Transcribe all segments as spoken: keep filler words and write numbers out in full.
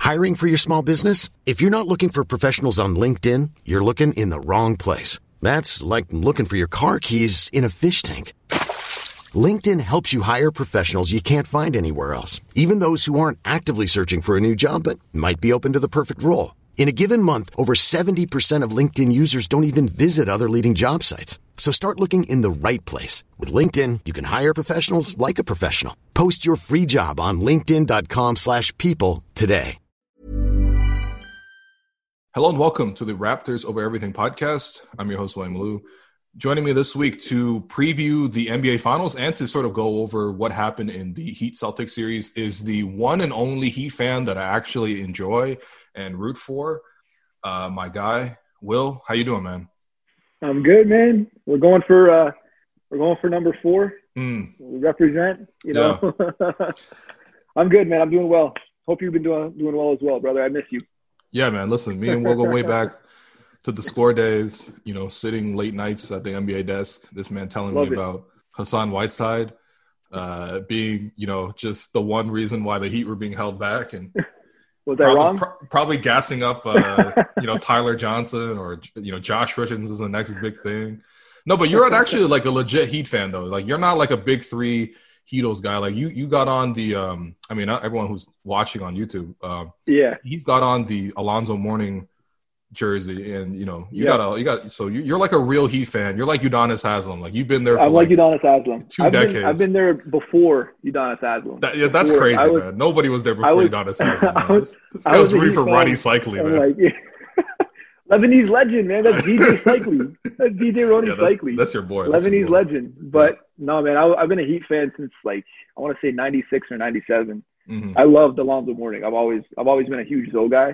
Hiring for your small business? If you're not looking for professionals on LinkedIn, you're looking in the wrong place. That's like looking for your car keys in a fish tank. LinkedIn helps you hire professionals you can't find anywhere else, even those who aren't actively searching for a new job but might be open to the perfect role. In a given month, over seventy percent of LinkedIn users don't even visit other leading job sites. So start looking in the right place. With LinkedIn, you can hire professionals like a professional. Post your free job on linkedin.com slash people today. Hello and welcome to the Raptors Over Everything podcast. I'm your host, William Liu. Joining me this week to preview the N B A Finals and to sort of go over what happened in the Heat-Celtics series is the one and only Heat fan that I actually enjoy and root for, uh, my guy, Will. How you doing, man? I'm good, man. We're going for uh, we're going for number four. Mm. We represent, you know. Yeah. I'm good, man. I'm doing well. Hope you've been doing doing well as well, brother. I miss you. Yeah, man. Listen, me and Will go way back to the score days, you know, sitting late nights at the N B A desk. This man telling Love me it. about Hassan Whiteside uh, being, you know, just the one reason why the Heat were being held back. And was that probably, wrong? Pro- probably gassing up, uh, you know, Tyler Johnson or, you know, Josh Richardson is the next big thing. No, but you're actually like a legit Heat fan, though. Like, you're not like a big three Heatles guy. Like, you you got on the, um, I mean, not everyone who's watching on YouTube. Um, yeah. He's got on the Alonzo Mourning jersey, and you know you yeah. got a you got so you, you're like a real Heat fan. You're like Udonis Haslem. Like, you've been there for I'm like, like Udonis Haslem. two I've decades. Been, I've been there before Udonis Haslem. That, yeah, that's before. crazy, was, man. Nobody was there before was, Udonis Haslem. Man. Was, this this guy was rooting for Ronnie Cycli, man. Like, yeah. Lebanese legend, man. That's D J Cycli. That's D J Ronnie yeah, that, Cycli. That's your boy. Lebanese your boy. legend. But yeah. no, man, I, I've been a Heat fan since like I want to say ninety-six or ninety-seven. Mm-hmm. I loved Alonzo Mourning. I've always I've always been a huge Zoe guy,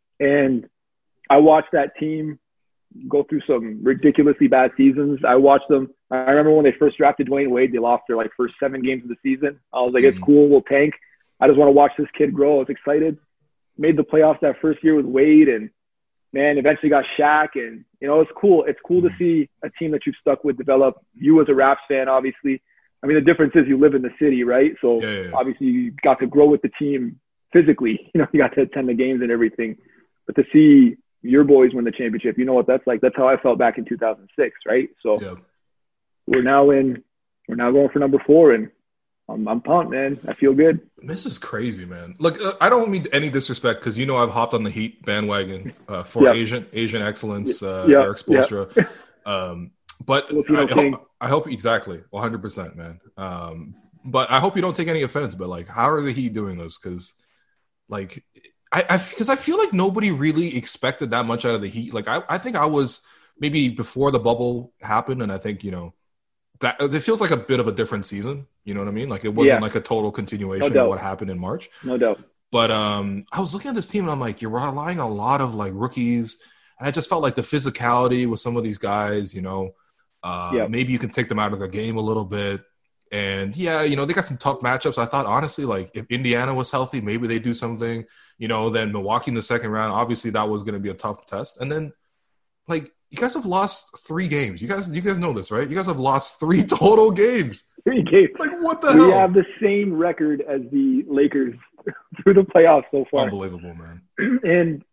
and I watched that team go through some ridiculously bad seasons. I watched them. I remember when they first drafted Dwayne Wade, they lost their like first seven games of the season. I was like, mm-hmm. it's cool, we'll tank. I just want to watch this kid grow. I was excited. Made the playoffs that first year with Wade, and man, eventually got Shaq, and you know, it's cool. It's cool to see a team that you've stuck with develop. You as a Raps fan, obviously. I mean, the difference is you live in the city, right? So yeah, yeah, yeah. obviously you got to grow with the team physically. You know, you got to attend the games and everything. But to see your boys win the championship, you know what that's like. That's how I felt back in two thousand six, right? So yeah. we're now in, we're now going for number four, and I'm, I'm pumped, man. I feel good. This is crazy, man. Look, uh, I don't mean any disrespect because you know I've hopped on the Heat bandwagon uh, for yep. Asian Asian excellence, uh, yep. Eric Spoelstra. Yep. Um, but Filipino I, I, hope, I hope exactly one hundred percent, man. Um, but I hope you don't take any offense. But like, how are the Heat doing this? Because like. I because I, I feel like nobody really expected that much out of the Heat. Like I, I think I was maybe before the bubble happened, and I think you know that it feels like a bit of a different season. You know what I mean? Like it wasn't yeah. like a total continuation no of what happened in March. No doubt. But um, I was looking at this team, and I'm like, you're relying on a lot of like rookies, and I just felt like the physicality with some of these guys. You know, uh, yeah. maybe you can take them out of their game a little bit. And yeah, you know, they got some tough matchups. I thought honestly, like if Indiana was healthy, maybe they do something. You know, then Milwaukee in the second round, obviously that was going to be a tough test. And then, like, you guys have lost three games. You guys, you guys know this, right? You guys have lost three total games. Three games. Like, what the we hell? We have the same record as the Lakers through the playoffs so far. Unbelievable, man. And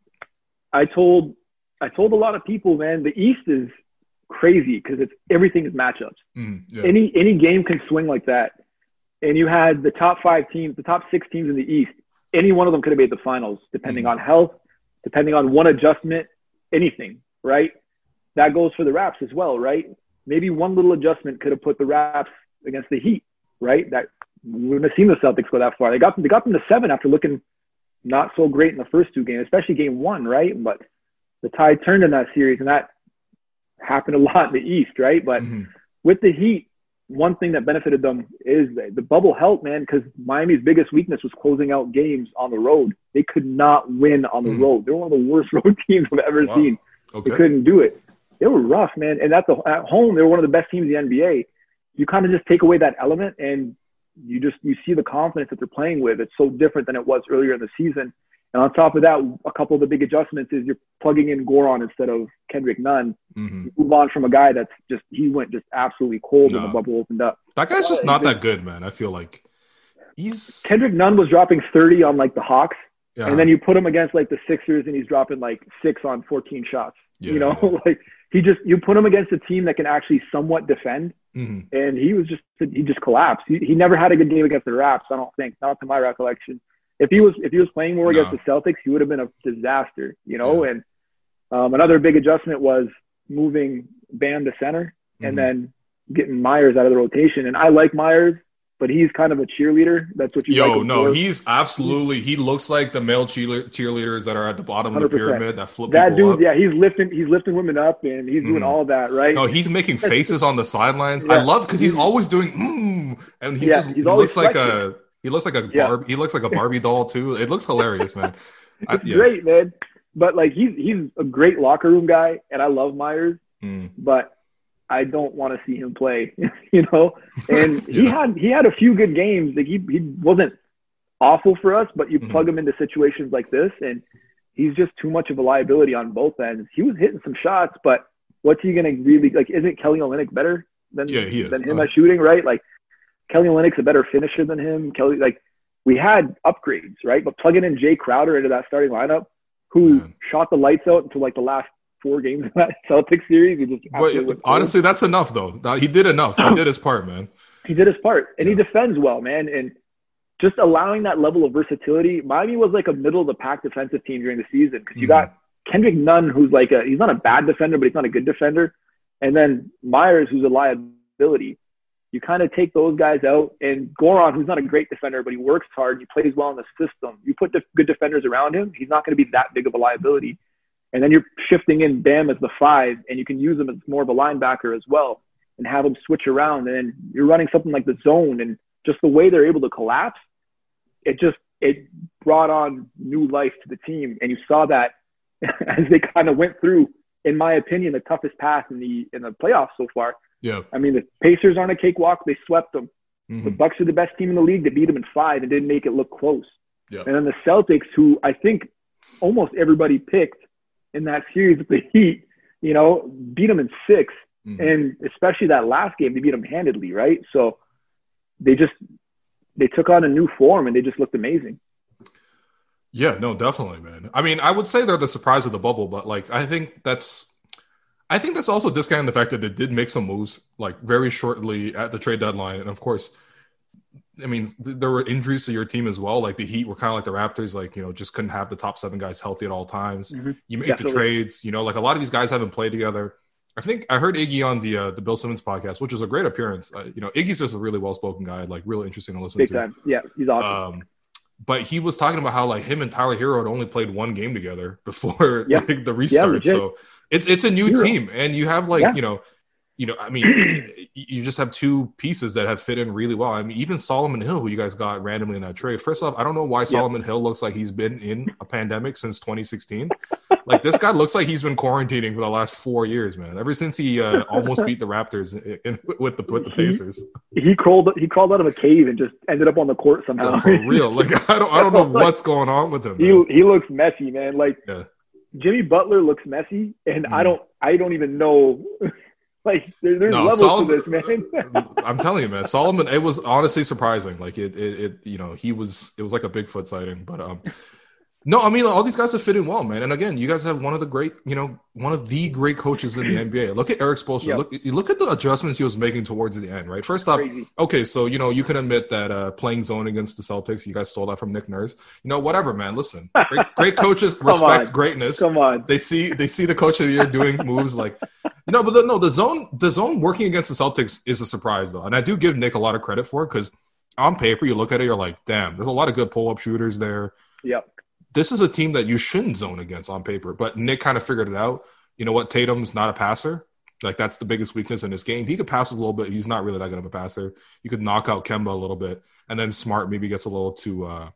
I told, I told a lot of people, man, the East is crazy because it's everything is matchups. Mm, yeah. Any any game can swing like that. And you had the top five teams, the top six teams in the East. Any one of them could have made the finals, depending mm. on health, depending on one adjustment, anything, right? That goes for the Raps as well, right? Maybe one little adjustment could have put the Raps against the Heat, right? That we wouldn't have seen the Celtics go that far. They got them, they got them to seven after looking not so great in the first two games, especially game one, right? But the tide turned in that series, and that happened a lot in the East, right? But mm-hmm. with the Heat, one thing that benefited them is the, the bubble helped, man, because Miami's biggest weakness was closing out games on the road. They could not win on the mm. road. They're one of the worst road teams I've ever wow. seen. Okay. They couldn't do it. They were rough, man. And at the at home, they were one of the best teams in the N B A. You kind of just take away that element, and you just you see the confidence that they're playing with. It's so different than it was earlier in the season. And on top of that, a couple of the big adjustments is you're plugging in Goran instead of Kendrick Nunn. Mm-hmm. You move on from a guy that's just – he went just absolutely cold no. when the bubble opened up. That guy's just not that good, man. I feel like he's – Kendrick Nunn was dropping thirty on, like, the Hawks. Yeah. And then you put him against like the Sixers and he's dropping like six on fourteen shots. Yeah, you know, yeah. like he just, you put him against a team that can actually somewhat defend. Mm-hmm. And he was just, he just collapsed. He, he never had a good game against the Raps, I don't think, not to my recollection. If he was, if he was playing more No. against the Celtics, he would have been a disaster, you know? Yeah. And um, another big adjustment was moving Bam to center Mm-hmm. and then getting Myers out of the rotation. And I like Myers, but he's kind of a cheerleader. That's what you Yo, like him no, for. he's absolutely. He looks like the male cheerle- cheerleaders that are at the bottom of the one hundred percent. pyramid that flip That people dude, up. yeah, he's lifting, he's lifting women up and he's doing Mhm. all of that, right? No, he's making faces on the sidelines. Yeah. I love because he's He's- always doing, mm, and he Yeah, just he's he always looks like flexing. a he looks like a Yeah. Barb, he looks like a Barbie doll too. It looks hilarious, man. I, It's yeah. great, man. But like he's he's a great locker room guy, and I love Myers. Mm. But I don't want to see him play, you know. And he Yeah. had he had a few good games. Like he he wasn't awful for us, but you Mhm. plug him into situations like this, and he's just too much of a liability on both ends. He was hitting some shots, but what's he gonna really like? Isn't Kelly Olynyk better than Yeah, he is. than him Uh, at shooting? Right? Like Kelly Olynyk's a better finisher than him. Kelly like we had upgrades, right? But plugging in Jay Crowder into that starting lineup, who Man. shot the lights out until like the last four games of that Celtics series. He just absolutely But went cold. honestly, that's enough though. Now, he did enough. He did his part, man. He did his part, and Yeah. he defends well, man. And just allowing that level of versatility. Miami was like a middle of the pack defensive team during the season because you Mhm. got Kendrick Nunn, who's like a he's not a bad defender, but he's not a good defender, and then Myers, who's a liability. You kind of take those guys out, and Goran, who's not a great defender, but he works hard, he plays well in the system. You put the good defenders around him, he's not going to be that big of a liability. And then you're shifting in Bam as the five, and you can use him as more of a linebacker as well, and have him switch around. And then you're running something like the zone, and just the way they're able to collapse, it just it brought on new life to the team. And you saw that as they kind of went through, in my opinion, the toughest path in the in the playoffs so far. Yeah. I mean, the Pacers aren't a cakewalk; they swept them. Mhm. The Bucks are the best team in the league. They beat them in five and didn't make it look close. Yeah. And then the Celtics, who I think almost everybody picked in that series with the Heat, you know, beat them in six. Mhm. And especially that last game, they beat them handedly, right? So they just they took on a new form and they just looked amazing. Yeah, no, definitely, man. I mean, I would say they're the surprise of the bubble, but like, I think that's, I think that's also discounting the fact that they did make some moves like very shortly at the trade deadline, and of course, I mean, th- there were injuries to your team as well. Like the Heat were kind of like the Raptors, like you know, just couldn't have the top seven guys healthy at all times. Mhm. You make Definitely. the trades, you know, like a lot of these guys haven't played together. I think I heard Iggy on the uh, the Bill Simmons podcast, which was a great appearance. Uh, you know, Iggy's just a really well spoken guy, like really interesting to listen Big to. time. Yeah, he's awesome. Um, but he was talking about how like him and Tyler Hero had only played one game together before Yeah. like, the restart. legit. So it's it's a new Hero. team, and you have like Yeah. you know, you know, I mean, you just have two pieces that have fit in really well. I mean, even Solomon Hill, who you guys got randomly in that trade. First off, I don't know why Solomon Hill looks like he's been in a pandemic since twenty sixteen. Like this guy looks like he's been quarantining for the last four years, man. Ever since he uh, almost beat the Raptors in, in, with the with the Pacers. He crawled he crawled out of a cave and just ended up on the court somehow. Yeah, for real. Like I don't I don't know what's going on with him. he man. he looks messy, man. Like Yeah. Jimmy Butler looks messy, and I Mm. don't I don't even know. Like there, there's No, levels Solomon- to this, man. I'm telling you, man, Solomon. It was honestly surprising. Like it, it, it, you know, he was. It was like a Bigfoot sighting. But um, no, I mean, all these guys have fit in well, man. And again, you guys have one of the great, you know, one of the great coaches in the N B A. Look at Eric Spoelstra. Yep. Look, you look at the adjustments he was making towards the end. Right, first off, Crazy. okay, so you know, you can admit that uh, playing zone against the Celtics, you guys stole that from Nick Nurse. You know, whatever, man. Listen, great, great coaches respect on. greatness. Come on. They see they see the coach of the year doing moves like no, but the, no, the zone the zone working against the Celtics is a surprise though, and I do give Nick a lot of credit for it because on paper you look at it, you're like, damn, there's a lot of good pull up shooters there. Yep. This is a team that you shouldn't zone against on paper, but Nick kind of figured it out. You know what? Tatum's not a passer. Like that's the biggest weakness in this game. He could pass a little bit. He's not really that good of a passer. You could knock out Kemba a little bit, and then Smart maybe gets a little too. Uh,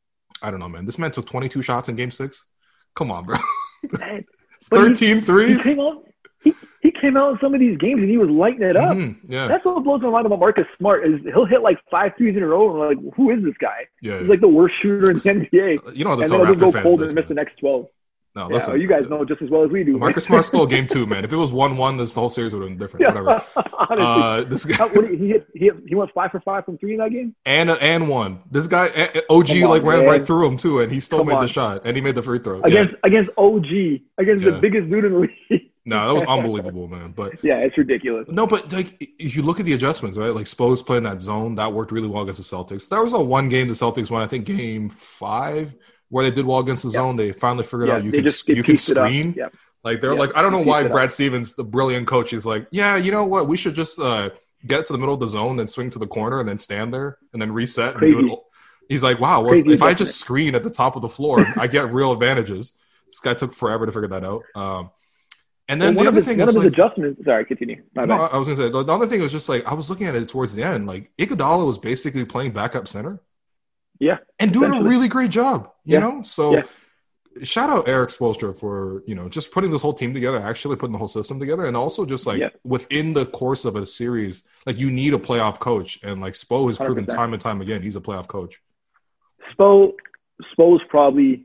I don't know, man. This man took twenty-two shots in Game Six. Come on, bro. Man. But he- thirteen He threes. came out he, he came out in some of these games and he was lighting it up. Mhm, Yeah, That's what blows my mind about Marcus Smart is he'll hit like five threes in a row and we're like, who is this guy? yeah. He's like the worst shooter in the N B A. You know how to And tell then he'll just Raptor go fans cold this, and miss the man. next twelve. No, Yeah, listen. you guys know just as well as we do. Marcus Smart stole game two, man. If it was one one, this whole series would have been different. Yeah, Whatever. honestly. Uh, this guy How- what did he, he hit, he hit, he went five for five from three in that game. and and one. This guy eh, O G Come on, like ran man. right through him too, and he still Come made on. the shot, and he made the free throw. Against yeah. against O G, against Yeah. the biggest dude in the league. No, that was unbelievable, man. But Yeah, it's ridiculous. no, but like if you look at the adjustments, right? Like Spo's playing that zone, that worked really well against the Celtics. There was a one game the Celtics won, I think game five, where they did well against the Yeah. zone. They finally figured Yeah, out you they can just they you can pieced it up. screen. Yeah. Like they're Yeah, like, I don't know they why pieced it Brad up. Stevens, the brilliant coach, is like, yeah, you know what? We should just uh, get to the middle of the zone, then swing to the corner, and then stand there, and then reset. And do Crazy. it. He's like, wow, well, Crazy if I adjustment. just screen at the top of the floor, I get real advantages. This guy took forever to figure that out. Um, and then Well, one the of other his, thing one is of his like, adjustments. Sorry, continue. My no, bad. I was gonna say the, the other thing was just like I was looking at it towards the end. Like Iguodala was basically playing backup center Yeah, and doing a essentially. really great job. You Yeah. know, so Yeah. shout out Eric Spoelstra for you know just putting this whole team together, actually putting the whole system together, and also just like Yeah. within the course of a series, like you need a playoff coach, and like Spo has proven one hundred percent. time and time again he's a playoff coach. Spo, Spo's probably.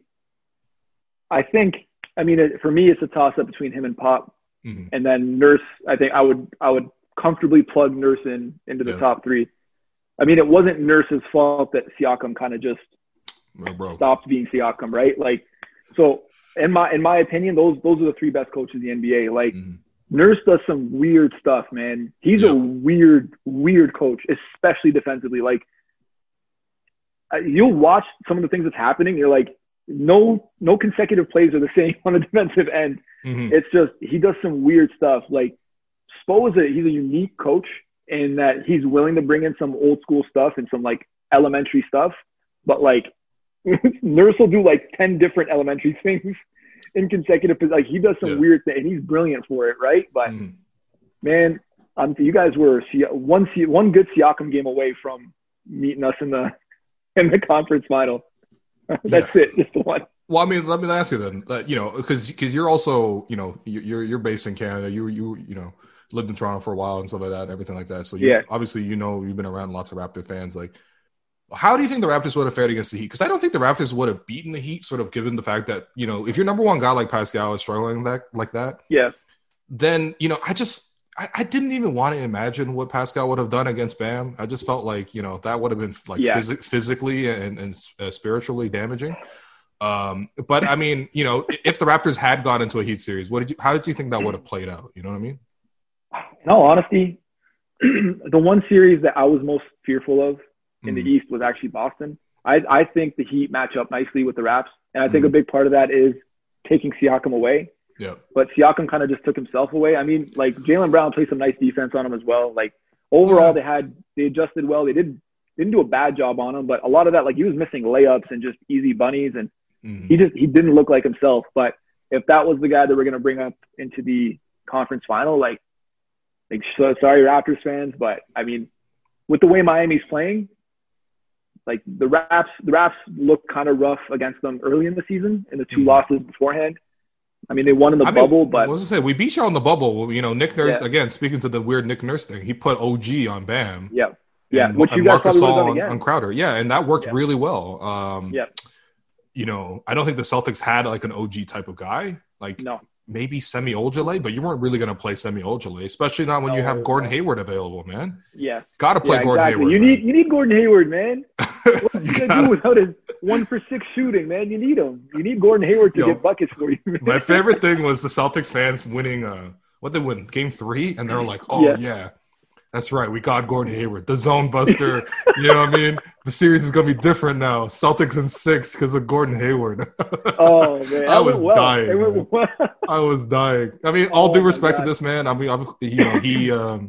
I think. I mean, it, for me, it's a toss up between him and Pop, Mhm. and then Nurse. I think I would I would comfortably plug Nurse in into the Yeah. top three. I mean, it wasn't Nurse's fault that Siakam kind of just Oh, bro. stopped being Siakam, right? Like, so in my in my opinion, those those are the three best coaches in the N B A. Like, Mhm. Nurse does some weird stuff, man. He's Yeah. a weird, weird coach, especially defensively. Like, uh, you'll watch some of the things that's happening. You're like, no, no consecutive plays are the same on the defensive end. Mhm. It's just he does some weird stuff. Like, Spo is a he's a unique coach in that he's willing to bring in some old school stuff and some like elementary stuff, but like Nurse will do like ten different elementary things in consecutive. Like he does some Yeah. weird thing, and he's brilliant for it, right? But Mhm. man, um, you guys were Si- one Si- one good Siakam game away from meeting us in the in the conference final. That's it, just the one. Well, I mean, let me ask you then. Uh, you know, because because you're also you know you- you're you're based in Canada. You you you know lived in Toronto for a while and stuff like that, and everything like that. So you, Yeah. obviously you know you've been around lots of Raptor fans. Like, how do you think the Raptors would have fared against the Heat? Because I don't think the Raptors would have beaten the Heat, sort of given the fact that you know if your number one guy like Pascal is struggling that like that, Yeah, then you know I just. I, I didn't even want to imagine what Pascal would have done against Bam. I just felt like you know that would have been like Yeah. phys- physically and, and uh, spiritually damaging. Um, but I mean, you know, if the Raptors had gone into a Heat series, what did you? How did you think that would have played out? You know what I mean? in all honesty, the one series that I was most fearful of in the Mhm. East was actually Boston. I, I think the Heat match up nicely with the Raps, and I think Mhm. a big part of that is taking Siakam away. Yeah. But Siakam kind of just took himself away. I mean, like Jaylen Brown played some nice defense on him as well. Like overall, Yeah. they had they adjusted well. They did didn't do a bad job on him, but a lot of that, like he was missing layups and just easy bunnies, and Mhm. he just he didn't look like himself. But if that was the guy that we're gonna bring up into the conference final, like, like so, sorry Raptors fans, but I mean, with the way Miami's playing, like the Raps, the Raps looked kind of rough against them early in the season in the two Mhm. losses beforehand. I mean, they won in the I mean, bubble, but what was I say? We beat you on the bubble. You know, Nick Nurse Yeah. again. Speaking to the weird Nick Nurse thing, he put O G on Bam. yeah, yeah, and, which and you guys Marcus probably would have Gasol done on, again. on Crowder. Yeah, and that worked Yeah. really well. Um, Yeah. You know, I don't think the Celtics had like an O G type of guy. Like No, maybe Semi Ojeleye, but you weren't really going to play Semi Ojeleye, especially not when you No, have Gordon no. Hayward available, man. yeah, Got to play yeah, Gordon exactly. Hayward. You man. need you need Gordon Hayward, man. What's he You gonna gotta- do without his one for six shooting, man? You need him. You need Gordon Hayward to Yo, get buckets for you. Man. My favorite thing was the Celtics fans winning. Uh, what they win? Game three, and they're like, "Oh Yeah. yeah, that's right. We got Gordon Hayward, the zone buster." You know what I mean? The series is gonna be different now. Celtics in six because of Gordon Hayward. Oh man, I that was went well. dying, It went man. well. I was dying. I mean, all Oh, due my respect to God. this man. I mean, I'm, you know, he um,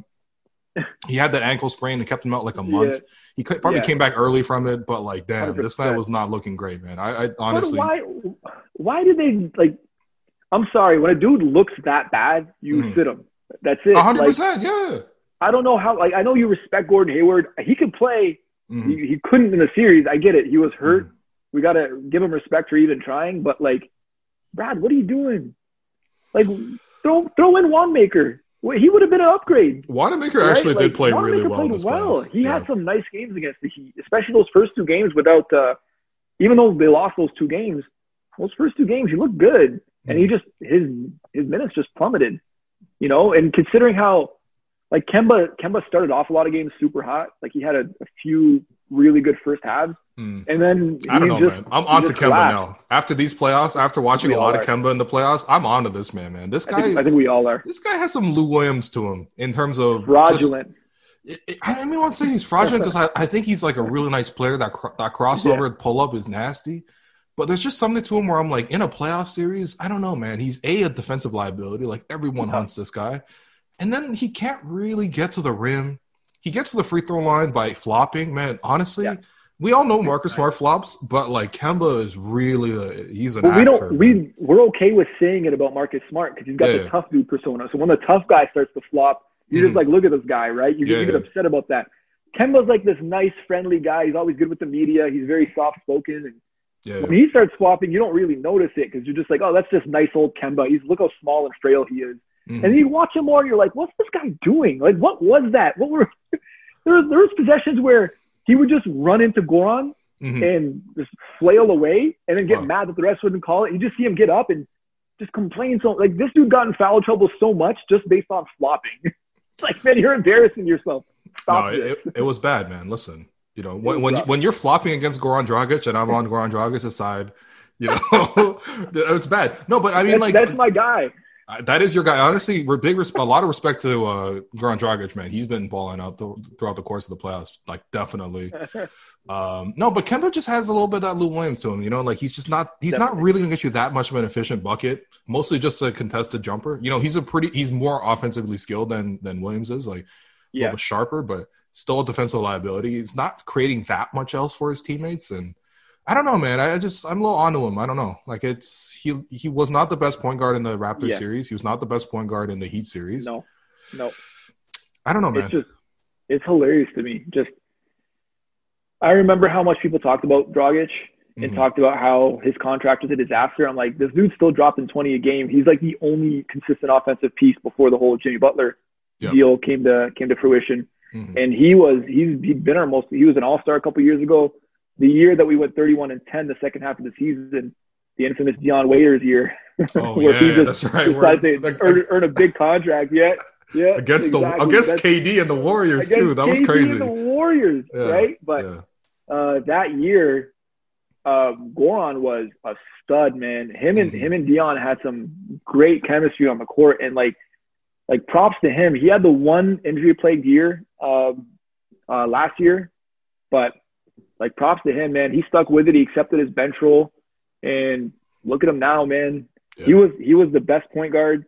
he had that ankle sprain and kept him out like a month. Yeah. He could, probably Yeah. came back early from it, but like, damn, one hundred this guy percent. was not looking great, man. I, I But honestly, why? Why did they like? I'm sorry. When a dude looks that bad, you Mhm. sit him. That's it. a hundred Like, percent, yeah. I don't know how. Like, I know you respect Gordon Hayward. He could play. Mhm. He, he couldn't in the series. I get it. He was hurt. Mhm. We gotta give him respect for even trying. But like, Brad, what are you doing? Like, throw throw in Wanamaker. Well, he would have been an upgrade. Wanamaker right? actually Like, did play really Wanamaker well. in played this well. playoffs. He yeah. had some nice games against the Heat, especially those first two games. Without, uh, even though they lost those two games, those first two games, he looked good. And he just, his his minutes just plummeted, you know? And considering how, like, Kemba Kemba started off a lot of games super hot. Like, he had a, a few really good first halves. Mm. And then I don't know, just, man. I'm on to Kemba collapsed. now. After these playoffs, after watching a lot of Kemba in the playoffs, I'm on to this man, man. This guy, I think, I think we all are. This guy has some Lou Williams to him in terms of fraudulent. Just, it, it, I don't even want to say he's fraudulent because I, I think he's like a really nice player. That that crossover yeah. pull up is nasty. But there's just something to him where I'm like, in a playoff series, I don't know, man. He's a, a defensive liability. Like, everyone yeah. hunts this guy. And then he can't really get to the rim. He gets to the free throw line by flopping. Man, honestly, yeah. we all know Marcus Smart flops, but, like, Kemba is really a, – he's an well, we actor. Don't, we, we're okay with saying it about Marcus Smart because he's got yeah, the yeah. tough dude persona. So when the tough guy starts to flop, you're mm-hmm. just like, look at this guy, right? You, yeah, you get yeah. upset about that. Kemba's like this nice, friendly guy. He's always good with the media. He's very soft-spoken and Yeah. when he starts flopping, you don't really notice it because you're just like, oh, that's just nice old Kemba. He's look how small and frail he is. Mm-hmm. And then you watch him more, and you're like, what's this guy doing? Like, what was that? What were there? There was possessions where he would just run into Goran mm-hmm. and just flail away, and then get wow. mad that the rest wouldn't call it. You just see him get up and just complain. So, like, this dude got in foul trouble so much just based on flopping. It's like, man, you're embarrassing yourself. Stop no, it, it was bad, man. Listen. You know, when when, when you're flopping against Goran Dragic and I'm on Goran Dragic's side, you know, it's bad. No, but I mean, that's, like that's my guy. That is your guy. Honestly, we're big. A lot of respect to uh, Goran Dragic, man. He's been balling out th- throughout the course of the playoffs, like definitely. um, no, but Kemba just has a little bit of that Lou Williams to him. You know, like he's just not. He's definitely. not really gonna get you that much of an efficient bucket. Mostly just a contested jumper. You know, he's a pretty. He's more offensively skilled than than Williams is. Like yeah. a little bit sharper, but. Still a defensive liability. He's not creating that much else for his teammates. And I don't know, man. I just, I'm a little onto him. I don't know. Like it's, he he was not the best point guard in the Raptors yeah. series. He was not the best point guard in the Heat series. No, no. I don't know, man. It's just, it's hilarious to me. Just, I remember how much people talked about Dragic and mm-hmm. talked about how his contract was a disaster. I'm like, this dude's still dropping twenty a game. He's like the only consistent offensive piece before the whole Jimmy Butler yep. deal came to came to fruition. Mm-hmm. And he was, he's, he'd been our most, he was an all-star a couple years ago. The year that we went thirty-one and ten, the second half of the season, the infamous Dion Waiters year, oh, where yeah, he just that's right. decided to like, earn, earn a big contract. Yeah. Yeah. Against exactly. the, against that's, K D and the Warriors too. That K D was crazy. And the Warriors, yeah, right? But yeah. uh, that year, uh, Goran was a stud, man. Him and, mm-hmm. him and Dion had some great chemistry on the court and like, like props to him. He had the one injury plagued year, um, Uh, last year, but like props to him, man. He stuck with it. He accepted his bench role, and look at him now, man. Yeah. He was he was the best point guard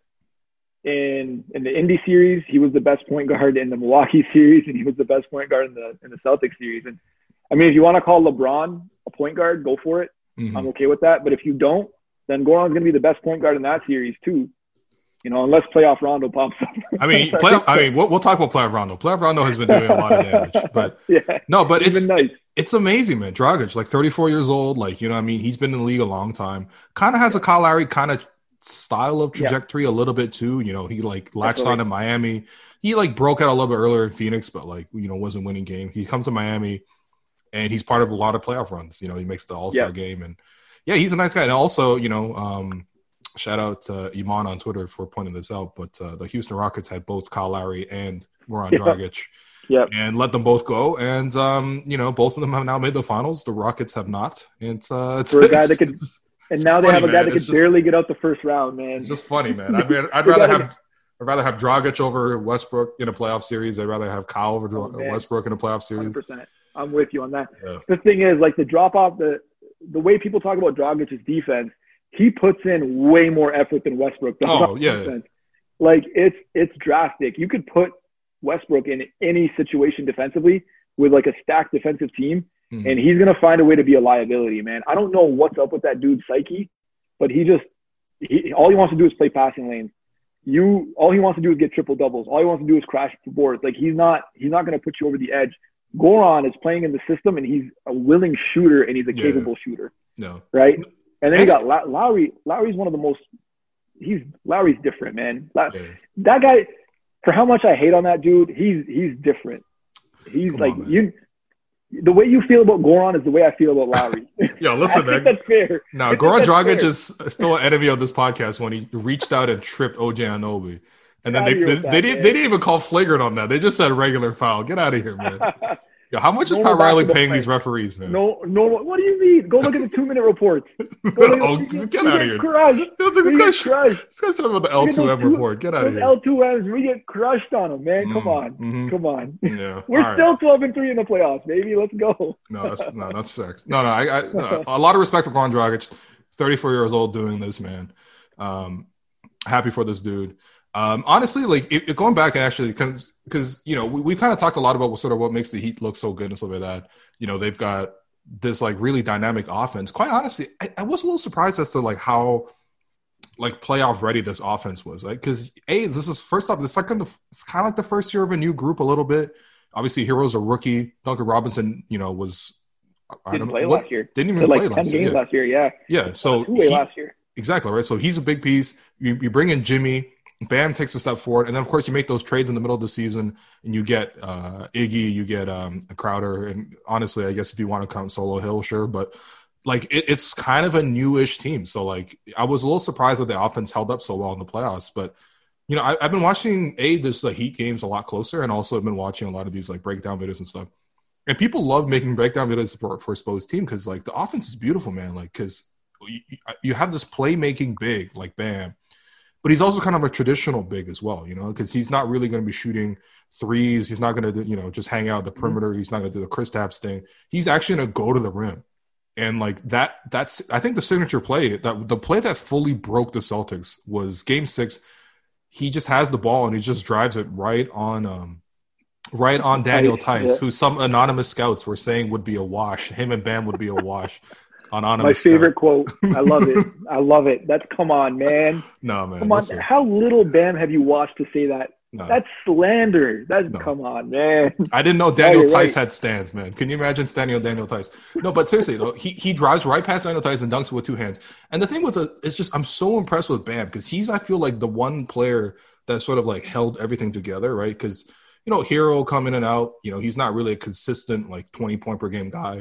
in in the Indy series. He was the best point guard in the Milwaukee series, and he was the best point guard in the in the Celtics series. And I mean, if you want to call LeBron a point guard, go for it. Mm-hmm. I'm okay with that. But if you don't, then Goran's going to be the best point guard in that series too. You know, unless playoff Rondo pops up. I mean, playoff, I mean, we'll, we'll talk about playoff Rondo. Playoff Rondo has been doing a lot of damage, but yeah, no, but it's been nice. It's amazing, man. Dragic, like thirty-four years old, like you know, what I mean, he's been in the league a long time. Kind of has a Kyle Lowry kind of style of trajectory yeah. a little bit too. You know, he like latched on in Miami. He like broke out a little bit earlier in Phoenix, but like you know, wasn't winning game. He comes to Miami, and he's part of a lot of playoff runs. You know, he makes the All Star yeah. game, and yeah, he's a nice guy. And also, you know. um Shout out to Iman on Twitter for pointing this out, but uh, the Houston Rockets had both Kyle Lowry and Goran Dragic, yeah, and let them both go. And um, you know, both of them have now made the finals. The Rockets have not. It's uh, it's, for a guy it's, that could, and now they funny, have a guy man. that could just, barely get out the first round, man. It's just funny, man. I'd, I'd rather have I'd rather have Dragic over Westbrook in a playoff series. I'd rather have Kyle over oh, Westbrook in a playoff series. one hundred percent. I'm with you on that. Yeah. The thing is, like the drop off, the the way people talk about Dragic's defense. He puts in way more effort than Westbrook does. Oh, yeah. Like, it's it's drastic. You could put Westbrook in any situation defensively with, like, a stacked defensive team, mm-hmm. and he's going to find a way to be a liability, man. I don't know what's up with that dude's psyche, but he just he, – all he wants to do is play passing lanes. You, all he wants to do is get triple-doubles. All he wants to do is crash the boards. Like, he's not he's not going to put you over the edge. Goran is playing in the system, and he's a willing shooter, and he's a yeah. capable shooter. No. Right? And then you got Lowry. Lowry's one of the most – he's Lowry's different, man. Yeah. That guy, for how much I hate on that dude, he's he's different. He's Come like – you. the way you feel about Goran is the way I feel about Lowry. Yo, listen, I man. think that's fair. No, Goran Dragic is still an enemy of this podcast when he reached out and tripped O J Anunoby. And then they they, that, they, didn't, they didn't even call flagrant on that. They just said regular foul. Get out of here, man. Yo, how much is Pat Riley paying these referees, man? No, no. What do you mean? Go look at the two-minute reports. oh, get, get out of here. Crushed. This guy's, crushed. This guy's talking about the L two M two, report. Get out of here. L two Ms, we get crushed on them, man. Come mm, on. Mm-hmm. Come on. Yeah. We're All still right. twelve and three in the playoffs, baby. Let's go. no, that's no, that's facts. No, no. I, I no, a lot of respect for Goran Dragic. thirty-four years old doing this, man. Um, happy for this dude. Um, honestly, like it, it going back and actually, because you know we, we kind of talked a lot about what sort of what makes the Heat look so good and stuff like that. You know, they've got this like really dynamic offense. Quite honestly, I, I was a little surprised as to like how like playoff ready this offense was. Like, because a this is first off, it's like kind of it's kind of like the first year of a new group a little bit. Obviously, Hero's a rookie. Duncan Robinson, you know, was I didn't don't play know, what, last year. Didn't even Did play like last ten year. games Yeah. last year. Yeah. Yeah. So two-way he, last year. Exactly right. So he's a big piece. You, you bring in Jimmy. Bam takes a step forward, and then of course you make those trades in the middle of the season, and you get uh, Iggy, you get um, Crowder, and honestly, I guess if you want to count Solo Hill, sure, but like it, it's kind of a newish team. So like I was a little surprised that the offense held up so well in the playoffs, but you know I, I've been watching a this the Heat games a lot closer, and also I've been watching a lot of these like breakdown videos and stuff, and people love making breakdown videos for for Spo's team because like the offense is beautiful, man. Like because you, you have this playmaking big like Bam. But he's also kind of a traditional big as well, you know, because he's not really going to be shooting threes. He's not going to, you know, just hang out at the perimeter. He's not going to do the Kristaps thing. He's actually going to go to the rim. And like that, that's, I think the signature play, that the play that fully broke the Celtics was game six. He just has the ball and he just drives it right on, um, right on Daniel Tice, yeah. who some anonymous scouts were saying would be a wash. Him and Bam would be a wash. My favorite quote. I love it. I love it. That's come on, man. No, man. Come on. Listen. How little Bam have you watched to say that? No. That's slander. That's no. Come on, man. I didn't know Daniel no, Tice right. had stands, man. Can you imagine standing on Daniel Tice? No, but seriously though, he he drives right past Daniel Tice and dunks it with two hands. And the thing with it is just I'm so impressed with Bam because he's I feel like the one player that sort of like held everything together, right? Because you know, Hero come in and out. You know, he's not really a consistent like twenty point per game guy.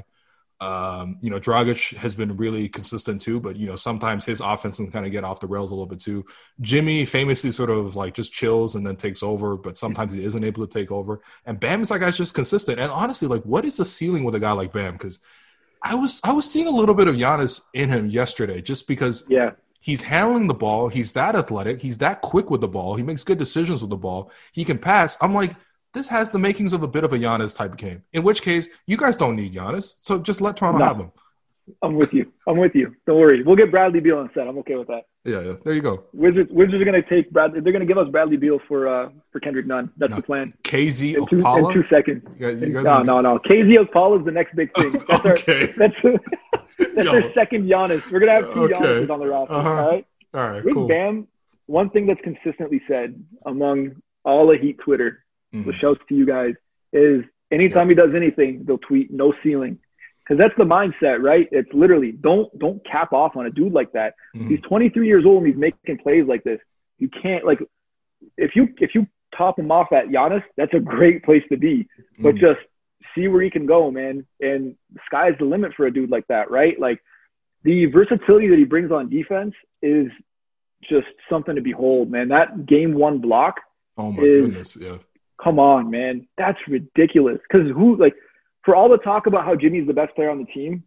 Um, you know, Dragic has been really consistent too, but you know, sometimes his offense can kind of get off the rails a little bit too. Jimmy famously sort of like just chills and then takes over, but sometimes he isn't able to take over. And Bam is like guy's just consistent. And honestly, like, what is the ceiling with a guy like Bam? Because I was I was seeing a little bit of Giannis in him yesterday, just because yeah, he's handling the ball, he's that athletic, he's that quick with the ball, he makes good decisions with the ball, he can pass. I'm like, this has the makings of a bit of a Giannis type of game. In which case, you guys don't need Giannis, so just let Toronto no, have him. I'm with you. I'm with you. Don't worry. We'll get Bradley Beal on set. I'm okay with that. Yeah, yeah. There you go. Wizards, Wizards are going to take Bradley. They're going to give us Bradley Beal for uh, for Kendrick Nunn. That's no. the plan. K Z in two, Okpala? in two seconds. You guys, you guys no, no, no. K Z Okpala is the next big thing. That's okay. our, that's that's our second Giannis. We're going to have two okay. Giannis's on the roster. Uh-huh. All right? All right, With cool. Bam, one thing that's consistently said among all the Heat Twitter, mm-hmm. which shouts to you guys, is anytime yeah. he does anything, they'll tweet no ceiling. Because that's the mindset, right? It's literally don't don't cap off on a dude like that. Mm-hmm. He's twenty-three years old and he's making plays like this. You can't like if you if you top him off at Giannis, that's a great place to be. Mm-hmm. But just see where he can go, man. And the sky's the limit for a dude like that, right? Like the versatility that he brings on defense is just something to behold, man. That game one block. Oh my is, goodness, yeah. Come on, man. That's ridiculous. Because who, like, for all the talk about how Jimmy's the best player on the team,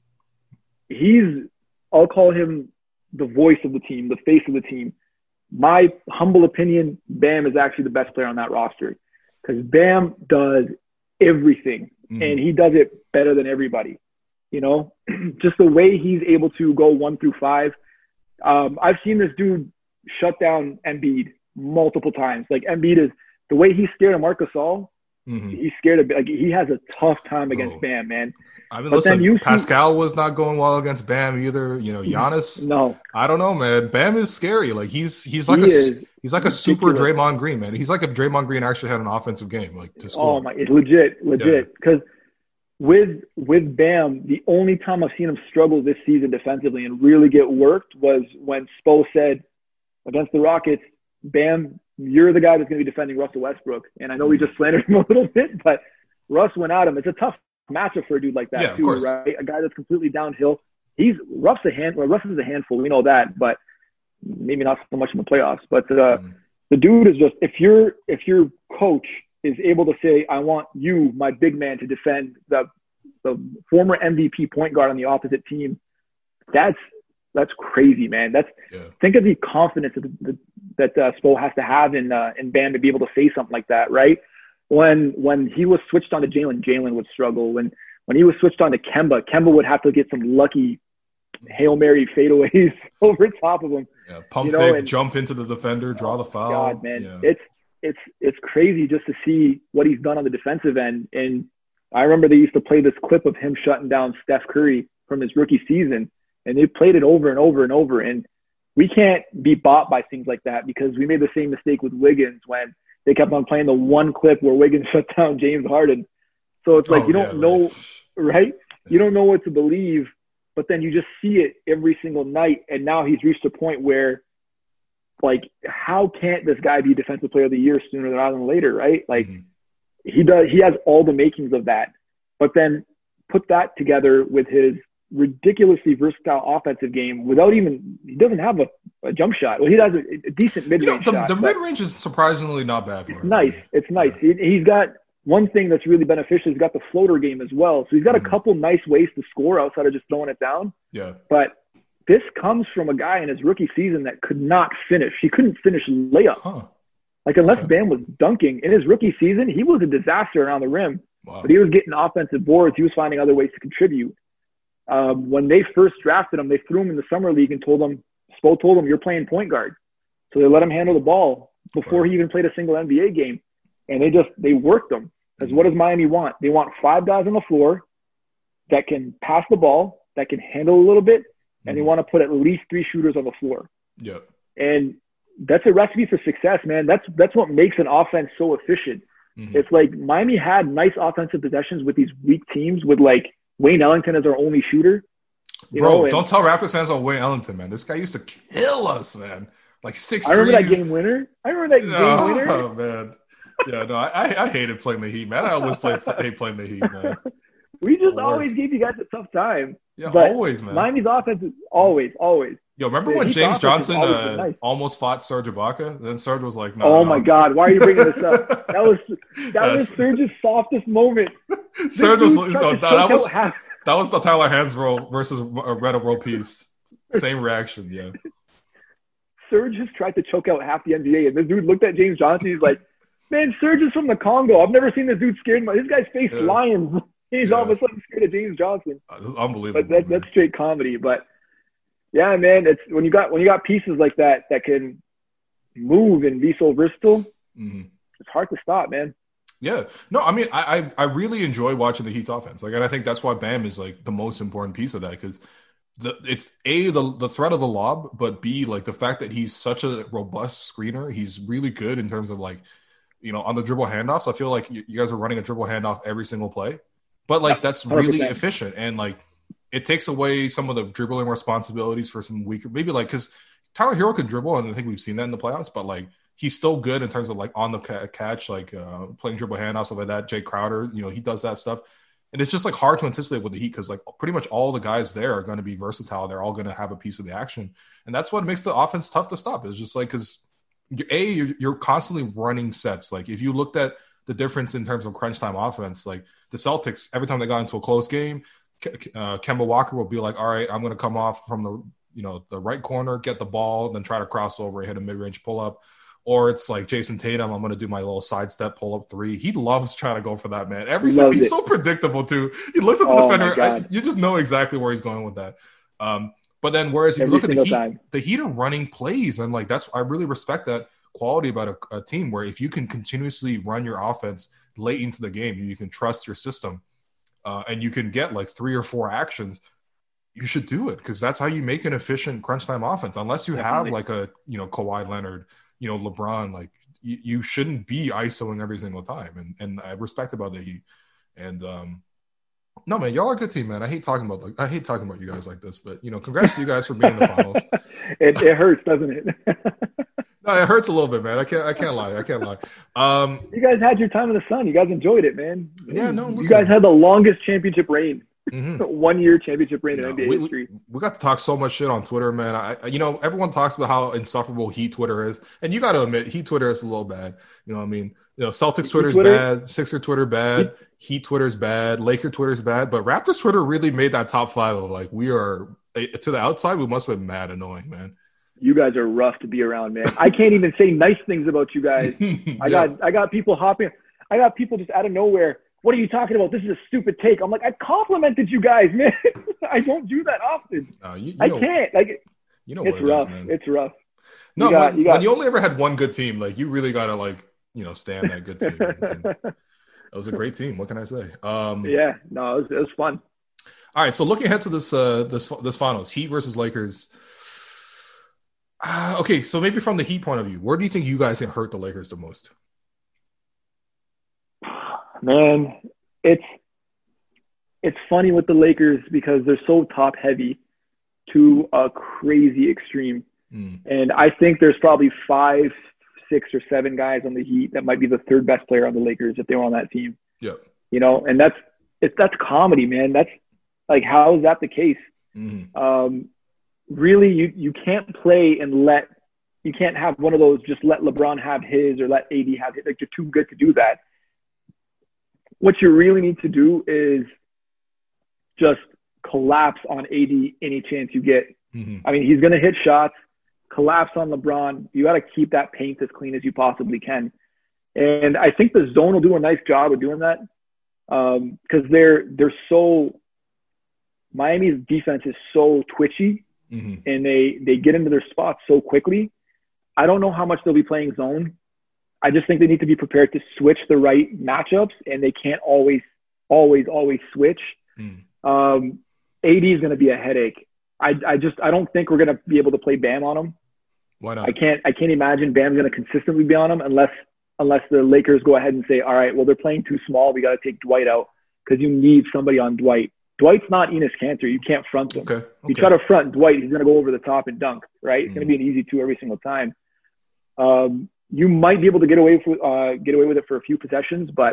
he's, I'll call him the voice of the team, the face of the team. My humble opinion, Bam is actually the best player on that roster. Because Bam does everything, mm-hmm. and he does it better than everybody. You know, just the way he's able to go one through five. Um, I've seen this dude shut down Embiid multiple times. Like, Embiid is, the way he's scared of Marc Gasol, mm-hmm. he's scared of, like, he has a tough time against oh. Bam, man. I mean, but listen, you Pascal see, was not going well against Bam either. You know, Giannis. No, I don't know, man. Bam is scary. Like he's he's like he a is. he's like a super Draymond Green, man. He's like if Draymond Green actually had an offensive game, like to score. Oh my, it's legit, legit. Because yeah. with with Bam, the only time I've seen him struggle this season defensively and really get worked was when Spo said against the Rockets, Bam, you're the guy that's going to be defending Russell Westbrook. And I know we just slandered him a little bit, but Russ went at him. It's a tough massive for a dude like that yeah, too, right? A guy that's completely downhill. He's Ruff's a hand. Well, Ruff is a handful. We know that, but maybe not so much in the playoffs. But uh, mm. the dude is just if you're if your coach is able to say, I want you, my big man, to defend the the former M V P point guard on the opposite team. That's that's crazy, man. That's yeah. think of the confidence that the, that uh, Spo has to have in uh, in Bam to be able to say something like that, right? When when he was switched on to Jalen, Jalen would struggle. When when he was switched on to Kemba, Kemba would have to get some lucky Hail Mary fadeaways over top of him. Yeah, pump you know, fake, and, jump into the defender, draw the foul. God, man, yeah. it's it's it's crazy just to see what he's done on the defensive end. And I remember they used to play this clip of him shutting down Steph Curry from his rookie season, and they played it over and over and over. And we can't be bought by things like that because we made the same mistake with Wiggins when they kept on playing the one clip where Wiggins shut down James Harden. So it's like, oh, you don't yeah, know, right? right? You don't know what to believe, but then you just see it every single night. And now he's reached a point where, like, how can't this guy be Defensive Player of the Year sooner rather than later, right? Like, mm-hmm. he does. He has all the makings of that. But then put that together with his ridiculously versatile offensive game without even – he doesn't have a, a jump shot. Well, he has a, a decent mid-range you know, the, shot. The mid-range is surprisingly not bad for it's him. Nice. It's nice. Yeah. He, he's got – one thing that's really beneficial, he's got the floater game as well. So he's got mm-hmm. a couple nice ways to score outside of just throwing it down. Yeah. But this comes from a guy in his rookie season that could not finish. He couldn't finish layups. Huh. Like, unless okay. Bam was dunking. In his rookie season, he was a disaster around the rim. Wow. But he was getting offensive boards. He was finding other ways to contribute. Um, when they first drafted him, they threw him in the summer league and told him, Spo told him, you're playing point guard. So they let him handle the ball before right. he even played a single N B A game. And they just, they worked him. Because what does Miami want? They want five guys on the floor that can pass the ball, that can handle a little bit, and mm-hmm. they want to put at least three shooters on the floor. Yep. And that's a recipe for success, man. That's that's what makes an offense so efficient. Mm-hmm. It's like Miami had nice offensive possessions with these weak teams with, like, Wayne Ellington as our only shooter. You Bro, know, and, don't tell Raptors fans on Wayne Ellington, man. This guy used to kill us, man. Like six I remember threes. that game winner. I remember that game oh, winner. Oh, man. Yeah, no, I, I hated playing the Heat, man. I always played hate playing the Heat, man. We just always gave you guys a tough time. Yeah, but always, man. Miami's offense is always, always. Yo, remember the when Heat's James Johnson uh, nice. almost fought Serge Ibaka? Then Serge was like, "No." Oh no. my God, why are you bringing this up? That was that was Serge's softest moment. Serge was no, that, that was half- that was the Tyler Hansbrough versus Red World Peace. Same reaction, yeah. Serge just tried to choke out half the N B A, and this dude looked at James Johnson. He's like, man, Serge is from the Congo. I've never seen this dude scared. This guy's faced yeah. lions. He's yeah. all of a sudden scared of James Johnson. Uh, unbelievable. But that, that's straight comedy. But yeah, man, it's when you got when you got pieces like that that can move and be so versatile. Mm-hmm. It's hard to stop, man. Yeah, no, I mean, I, I I really enjoy watching the Heat's offense. Like, and I think that's why Bam is like the most important piece of that because the it's a the the threat of the lob, but b like the fact that he's such a robust screener. He's really good in terms of like. You know, on the dribble handoffs, I feel like you, you guys are running a dribble handoff every single play. But, like, that's really one hundred percent efficient. And, like, it takes away some of the dribbling responsibilities for some weaker – maybe, like, because Tyler Hero can dribble, and I think we've seen that in the playoffs. But, like, he's still good in terms of, like, on the catch, like, uh, playing dribble handoffs, stuff like that. Jay Crowder, you know, he does that stuff. And it's just, like, hard to anticipate with the Heat because, like, pretty much all the guys there are going to be versatile. They're all going to have a piece of the action. And that's what makes the offense tough to stop. It's just, like, because – A, you're, you're constantly running sets. Like, if you looked at the difference in terms of crunch time offense, like the Celtics, every time they got into a close game, uh, Kemba Walker will be like, all right, I'm going to come off from the, you know, the right corner, get the ball, then try to cross over and hit a mid-range pull-up. Or it's like Jason Tatum, I'm going to do my little sidestep pull-up three. He loves trying to go for that, man. Every single, he's so predictable, too. He looks at the oh defender. I, you just know exactly where he's going with that. Um, But then, whereas if Every you look at the Heat, time. the Heat are running plays, and like that's I really respect that quality about a, a team where if you can continuously run your offense late into the game, you can trust your system, uh, and you can get like three or four actions. You should do it because that's how you make an efficient crunch time offense. Unless you Definitely. have like a you know Kawhi Leonard, you know LeBron, like you, you shouldn't be ISOing every single time. And and I respect about the Heat, and um. No, man, y'all are a good team, man. I hate talking about like I hate talking about you guys like this, but you know, congrats to you guys for being in the finals. it, it hurts, doesn't it? it hurts a little bit, man. I can't. I can't lie. I can't lie. Um, you guys had your time in the sun. You guys enjoyed it, man. Yeah, no. Listen. You guys had the longest championship reign. Mm-hmm. One year championship reign in no, N B A we, history. We, we got to talk so much shit on Twitter, man. I, you know, everyone talks about how insufferable Heat Twitter is, and you got to admit, Heat Twitter is a little bad. You know what I mean? You know, Celtics Twitter's Twitter? bad, Sixer Twitter bad, Heat, Heat Twitter's bad, Laker Twitter's bad, but Raptors Twitter really made that top five of like we are to the outside. We must have been mad annoying, man. You guys are rough to be around, man. I can't even say nice things about you guys. yeah. I got I got people hopping. I got people just out of nowhere. What are you talking about? This is a stupid take. I'm like, I complimented you guys, man. I don't do that often. No, you, you I know, can't. Like, you know, it's what it rough. Is, man. It's rough. No, you got, when, you got, when you only ever had one good team, like you really gotta like you know stand that good team. And it was a great team. What can I say? Um, yeah, no, it was, it was fun. All right, so looking ahead to this uh, this this finals, Heat versus Lakers. Uh, okay, so maybe from the Heat point of view, where do you think you guys can hurt the Lakers the most? Man, it's it's funny with the Lakers because they're so top heavy to a crazy extreme. Mm. And I think there's probably five, six or seven guys on the Heat that might be the third best player on the Lakers if they were on that team. Yeah. You know, and that's it's that's comedy, man. That's like, how is that the case? Mm-hmm. Um, really, you you can't play and let you can't have one of those just let LeBron have his or let A D have his. Like, you're too good to do that. What you really need to do is just collapse on A D any chance you get. Mm-hmm. I mean, he's going to hit shots, collapse on LeBron. You got to keep that paint as clean as you possibly can. And I think the zone will do a nice job of doing that because um, they're they're so – Miami's defense is so twitchy, mm-hmm. and they, they get into their spots so quickly. I don't know how much they'll be playing zone. I just think they need to be prepared to switch the right matchups, and they can't always, always, always switch. Mm. Um, A D is going to be a headache. I, I just, I don't think we're going to be able to play Bam on him. Why not? I can't, I can't imagine Bam's going to consistently be on him unless, unless the Lakers go ahead and say, all right, well, they're playing too small. We got to take Dwight out because you need somebody on Dwight. Dwight's not Enes Kanter. You can't front him. Okay. okay. You try to front Dwight, he's going to go over the top and dunk, right? It's mm. going to be an easy two every single time. Um, you might be able to get away with, uh, get away with it for a few possessions, but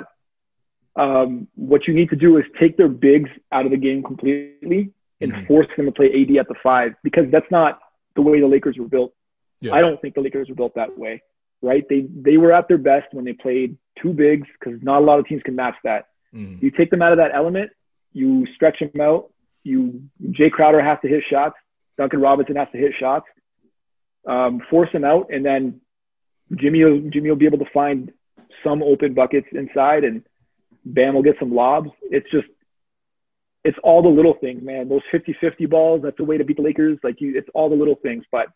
um, what you need to do is take their bigs out of the game completely and mm-hmm. force them to play A D at the five, because that's not the way the Lakers were built. Yeah. I don't think the Lakers were built that way, right? They they were at their best when they played two bigs, because not a lot of teams can match that. Mm-hmm. You take them out of that element, you stretch them out. You Jay Crowder has to hit shots. Duncan Robinson has to hit shots. Um, force them out, and then Jimmy will, Jimmy will be able to find some open buckets inside, and Bam will get some lobs. It's just, it's all the little things, man. Those fifty-fifty balls, that's the way to beat the Lakers. Like, you, it's all the little things, but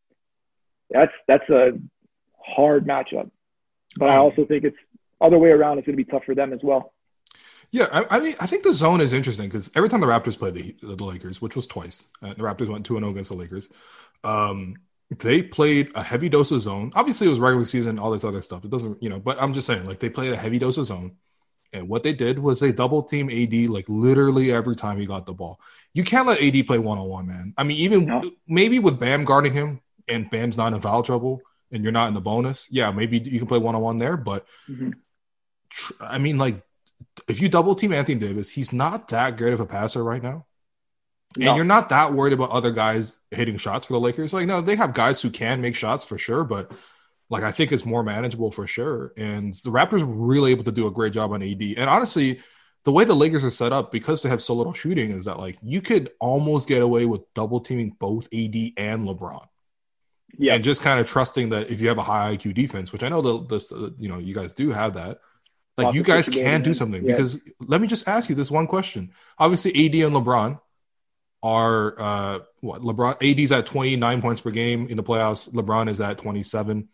that's that's a hard matchup. But I also think it's other way around. It's going to be tough for them as well. Yeah, I, I mean, I think the zone is interesting because every time the Raptors played the, the Lakers, which was twice, uh, the Raptors went two and oh against the Lakers. Um, they played a heavy dose of zone. Obviously, it was regular season, all this other stuff. It doesn't, you know, but I'm just saying, like, they played a heavy dose of zone. And what they did was they double team A D like literally every time he got the ball. You can't let A D play one on one, man. I mean, even no. maybe with Bam guarding him and Bam's not in foul trouble and you're not in the bonus, yeah, maybe you can play one on one there. But mm-hmm. tr- I mean, like, if you double team Anthony Davis, he's not that great of a passer right now. No. And you're not that worried about other guys hitting shots for the Lakers. Like, no, they have guys who can make shots for sure, but like, I think it's more manageable for sure. And the Raptors were really able to do a great job on A D. And honestly, the way the Lakers are set up, because they have so little shooting, is that like you could almost get away with double teaming both A D and LeBron. Yeah. And just kind of trusting that if you have a high I Q defense, which I know the this uh, you know, you guys do have that. Like, Lots you guys can do something. Yeah. Because let me just ask you this one question. Obviously, A D and LeBron are uh, what? LeBron A D's at twenty-nine points per game in the playoffs. LeBron is at twenty-seven.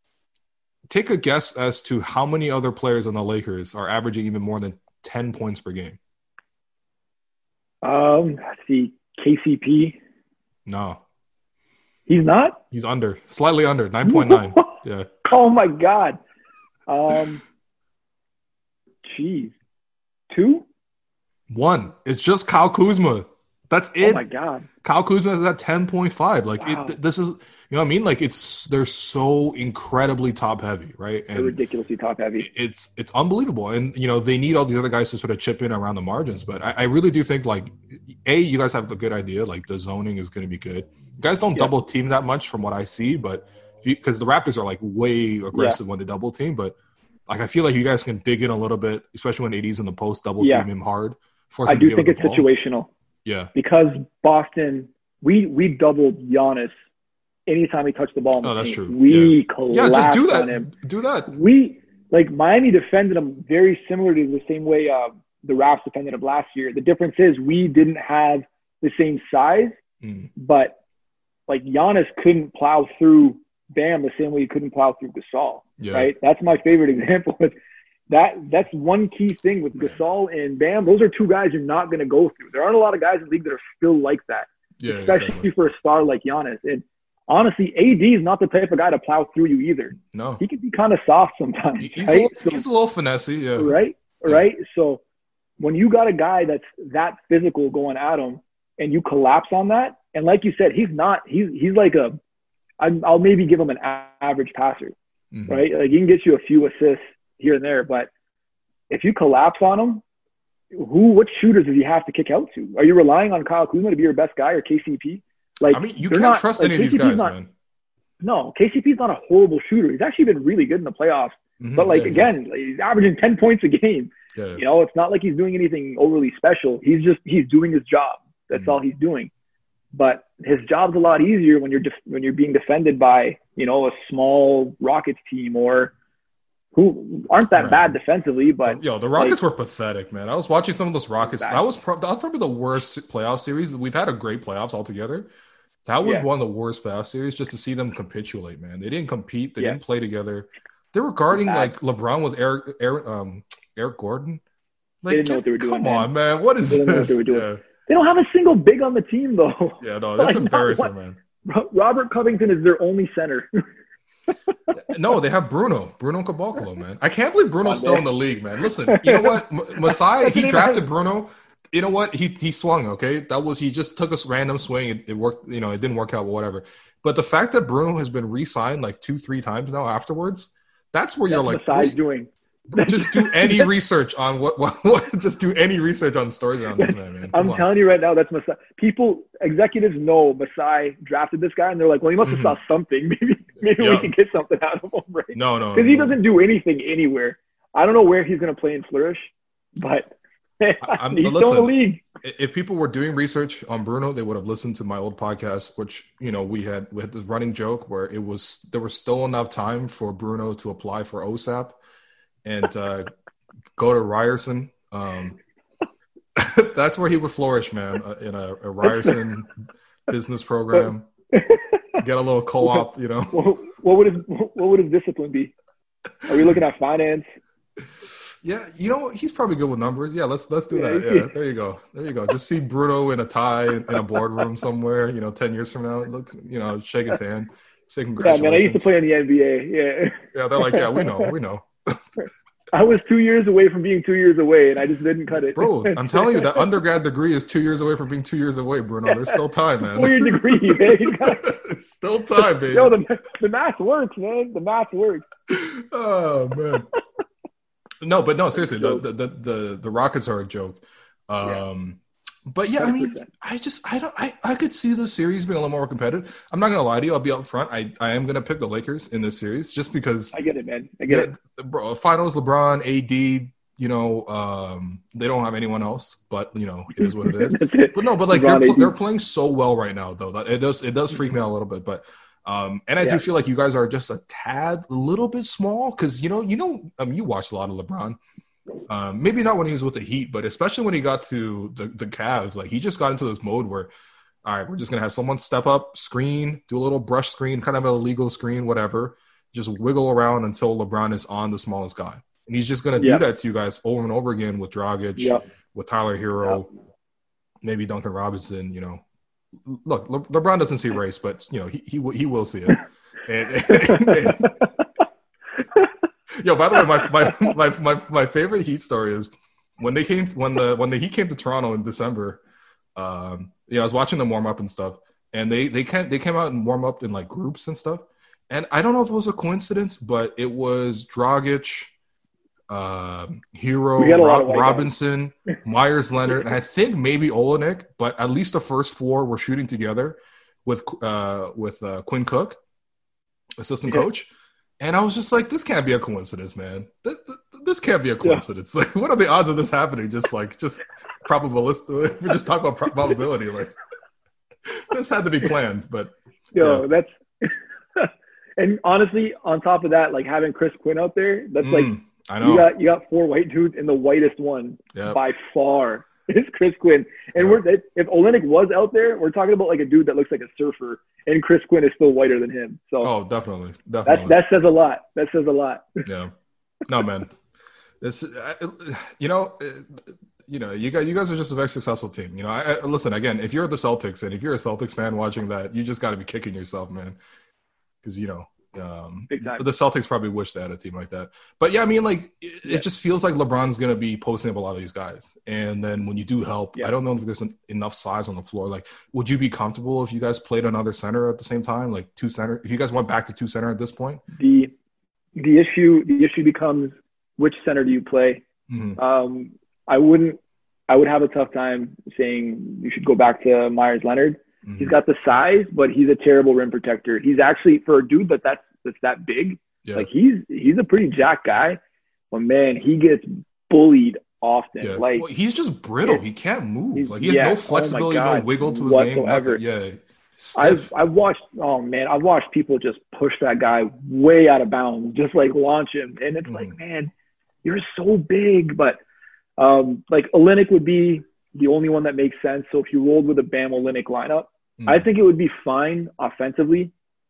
Take a guess as to how many other players on the Lakers are averaging even more than ten points per game. Um, let's see, K C P. No, he's not. He's under, slightly under, nine point nine. Yeah. Oh my God. Um. Jeez. Two? One. It's just Kyle Kuzma. That's it. Oh, my God. Kyle Kuzma is at ten point five. Like, wow. it, this is You know what I mean? Like it's they're so incredibly top heavy, right? And they're ridiculously top heavy. It's it's unbelievable, and you know they need all these other guys to sort of chip in around the margins. But I, I really do think like, a you guys have a good idea. Like the zoning is going to be good. You guys don't yeah. double team that much from what I see, but because the Raptors are like way aggressive yeah. when they double team, but like I feel like you guys can dig in a little bit, especially when A D's in the post, double yeah. team him hard. I do think it's situational. Yeah, because Boston, we we doubled Giannis. Anytime he touched the ball, in the oh, that's paint, true. We yeah. collapsed yeah, just do that. on him. Do that. We like Miami defended him very similar to the same way uh, the Raps defended him last year. The difference is we didn't have the same size, mm. but like Giannis couldn't plow through Bam the same way he couldn't plow through Gasol. Yeah. Right? That's my favorite example. that that's one key thing with Gasol and Bam. Those are two guys you're not going to go through. There aren't a lot of guys in the league that are still like that, yeah, especially exactly. for a star like Giannis. And honestly, A D is not the type of guy to plow through you either. No. He can be kind of soft sometimes. He's, right? a, little, he's a little finessey, yeah. Right? Yeah. Right? So when you got a guy that's that physical going at him and you collapse on that, and like you said, he's not – he's he's like a – I'll maybe give him an average passer, mm-hmm. right? Like he can get you a few assists here and there, but if you collapse on him, who – what shooters does he have to kick out to? Are you relying on Kyle Kuzma to be your best guy or K C P? Like, I mean, you can't not, trust like, any of these guys, not, man. No, K C P's not a horrible shooter. He's actually been really good in the playoffs. Mm-hmm. But, like, yeah, again, like, he's averaging ten points a game. Yeah. You know, it's not like he's doing anything overly special. He's just – he's doing his job. That's mm-hmm. all he's doing. But his job's a lot easier when you're def- when you're being defended by, you know, a small Rockets team or who aren't that right. bad defensively. But yo, the Rockets like, were pathetic, man. I was watching some of those Rockets. That was, pro- that was probably the worst playoff series. We've had a great playoffs altogether. That was yeah. one of the worst playoff series just to see them capitulate, man. They didn't compete. They yeah. didn't play together. They were guarding like LeBron with Eric, Eric, um, Eric Gordon. Like, they didn't know what they were doing. Come man. on, man. What is they this? Know what they, were doing. Yeah. They don't have a single big on the team, though. Yeah, no, that's like, embarrassing, man. Robert Covington is their only center. No, they have Bruno. Bruno Caboclo, man. I can't believe Bruno's still in the league, man. Listen, you know what? M- Masai, he drafted Bruno. You know what? He he swung, okay? That was – he just took a random swing. It, it worked – you know, it didn't work out, whatever. But the fact that Bruno has been re-signed like two, three times now afterwards, that's where that's you're like – Masai's doing. Just do any research on what, what, what. Just do any research on stories around this man, man. Come I'm on. telling you right now, that's Masai. People, executives know Masai drafted this guy, and they're like, "Well, he must have mm-hmm. saw something. Maybe, maybe yeah. we can get something out of him, right?" No, no, because no. he doesn't do anything anywhere. I don't know where he's going to play and flourish, but I'm, he's listen, still in the league. If people were doing research on Bruno, they would have listened to my old podcast, which you know we had we had this running joke where it was there was still enough time for Bruno to apply for O S A P and. uh Go to Ryerson. Um, that's where he would flourish, man, uh, in a, a Ryerson business program. Get a little co-op, you know. What, what would his What would his discipline be? Are we looking at finance? Yeah, you know he's probably good with numbers. Yeah, let's let's do that. Yeah, there you go. There you go. Just see Bruno in a tie in a boardroom somewhere. You know, ten years from now, look, you know, shake his hand, say congratulations. Yeah, man, I used to play in the N B A. Yeah. Yeah, they're like, yeah, we know, we know. I was two years away from being two years away, and I just didn't cut it. Bro, I'm telling you, that undergrad degree is two years away from being two years away, Bruno. There's still time, man. Four-year degree, man. It's still time, baby. Yo, the, the math works, man. The math works. Oh, man. No, but no, seriously, the, the, the, the, the Rockets are a joke. Um, yeah. But, yeah, I mean, I just – I don't – I I could see the series being a little more competitive. I'm not going to lie to you. I'll be up front. I, I am going to pick the Lakers in this series just because – I get it, man. I get yeah, it. Bro, finals, LeBron, A D, you know, um, they don't have anyone else, but, you know, it is what it is. But, no, but, like, they're, they're playing so well right now, though. That it does it does freak me out a little bit. But um, – and I yeah. do feel like you guys are just a tad, a little bit small because, you know, you know, I mean, you watched a lot of LeBron. Um, maybe not when he was with the Heat, but especially when he got to the, the Cavs, like he just got into this mode where, all right, we're just going to have someone step up, screen, do a little brush screen, kind of an illegal screen, whatever, just wiggle around until LeBron is on the smallest guy. And he's just going to yep. do that to you guys over and over again with Dragic, yep. with Tyler Hero, yep. maybe Duncan Robinson, you know. Look, Le- LeBron doesn't see race, but, you know, he he, he will see it. and, and, and Yo, by the way, my, my my my my favorite Heat story is when they came to, when the when the Heat came to Toronto in December. Um, you know, I was watching them warm up and stuff, and they they can they came out and warm up in like groups and stuff. And I don't know if it was a coincidence, but it was Dragic, uh, Hero, Rob, Robinson, Myers Leonard, and I think maybe Olenek, but at least the first four were shooting together with uh, with uh, Quinn Cook, assistant yeah. coach. And I was just like, this can't be a coincidence, man. This, this can't be a coincidence. Yeah. Like, what are the odds of this happening? Just like, just probabilistic. If we just talk about probability, like, this had to be planned. But yo, yeah. that's and honestly, on top of that, like having Chris Quinn out there, that's mm, like I know you got you got four white dudes, and the whitest one yep. by far is Chris Quinn. And yep. we're if Olenek was out there, we're talking about like a dude that looks like a surfer. And Chris Quinn is still whiter than him. So oh, definitely, definitely. That that says a lot. That says a lot. Yeah. No, man. This, you know, you know, you guys, you guys are just a very successful team. You know, I, I listen again. If you're the Celtics and if you're a Celtics fan watching that, you just got to be kicking yourself, man. Because you know, um, exactly. the Celtics probably wish they had a team like that. But yeah, I mean, like it, yeah. it just feels like LeBron's gonna be posting up a lot of these guys, and then when you do help, yeah. I don't know if there's an, enough size on the floor. Like, would you be comfortable if you guys played another center at the same time, like two center? If you guys went back to two center at this point, the the issue the issue becomes which center do you play? Mm-hmm. Um, I wouldn't. I would have a tough time saying you should go back to Myers Leonard. Mm-hmm. He's got the size, but he's a terrible rim protector. He's actually, for a dude that that's, that's that big, yeah. like he's he's a pretty jacked guy. But man, he gets bullied often. Yeah. Like well, he's just brittle. He can't move. Like he has yeah. no flexibility, oh no wiggle to his whatsoever. game. Nothing. Yeah. Stiff. I've I've watched. Oh man, I've watched people just push that guy way out of bounds, just like launch him, and it's mm. like, man, you're so big. But um, like Olenek would be the only one that makes sense. So if you rolled with a Bam Olenek lineup, mm. I think it would be fine offensively.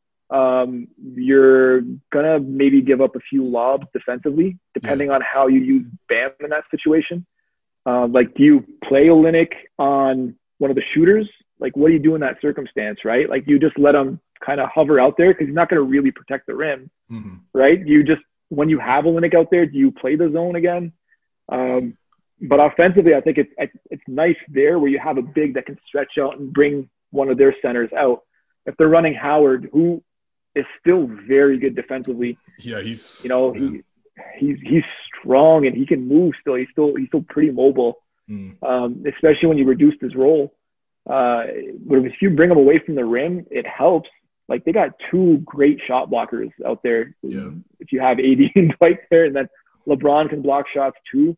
Um, you're gonna maybe give up a few lobs defensively, depending yeah. on how you use Bam in that situation. Uh, like, do you play Olenek on one of the shooters? Like, what do you do in that circumstance, right? Like, you just let him kind of hover out there because he's not going to really protect the rim, mm-hmm. right? You just, when you have Olenek out there, do you play the zone again? Um, but offensively, I think it's it's nice there where you have a big that can stretch out and bring one of their centers out. If they're running Howard, who is still very good defensively, yeah, he's you know he he's he's strong and he can move still. He's still he's still pretty mobile, mm. um, especially when you reduce his role. Uh, but if you bring them away from the rim, it helps. Like, they got two great shot blockers out there. Yeah. If you have A D and Dwight there, and then LeBron can block shots too,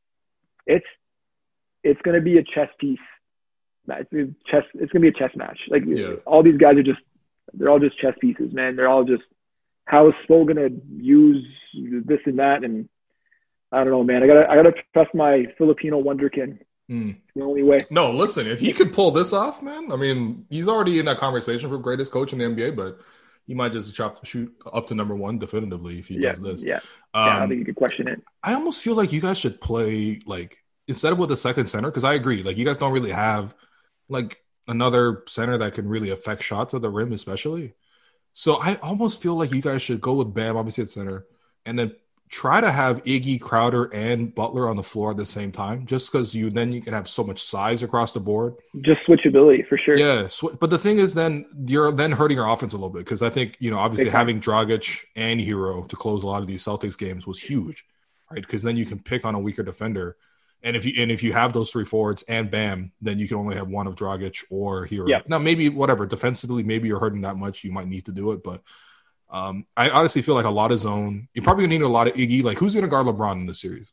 it's it's going to be a chess piece. It's a chess. It's going to be a chess match. Like yeah. all these guys are just, they're all just chess pieces, man. They're all just, how is Spo going to use this and that? And I don't know, man. I gotta I gotta trust my Filipino wonderkin. Mm. The only way. No, listen, if he could pull this off, man, I mean, he's already in that conversation for greatest coach in the N B A, but he might just chop, shoot up to number one definitively if he yeah, does this. Yeah, um, yeah, I think you could question it. I almost feel like you guys should play, like, instead of with a second center, because I agree, like, you guys don't really have, like, another center that can really affect shots at the rim, especially. So I almost feel like you guys should go with Bam, obviously at center, and then try to have Iggy, Crowder, and Butler on the floor at the same time, just because you then you can have so much size across the board. Just switchability for sure. Yeah, sw- but the thing is, then you're then hurting your offense a little bit because I think you know obviously exactly. having Dragic and Hero to close a lot of these Celtics games was huge, right? Because then you can pick on a weaker defender, and if you and if you have those three forwards and Bam, then you can only have one of Dragic or Hero. Yeah. Now maybe whatever defensively, maybe you're hurting that much, you might need to do it, but. Um, I honestly feel like a lot of zone. You're probably gonna need a lot of Iggy. Like, who's gonna guard LeBron in this series?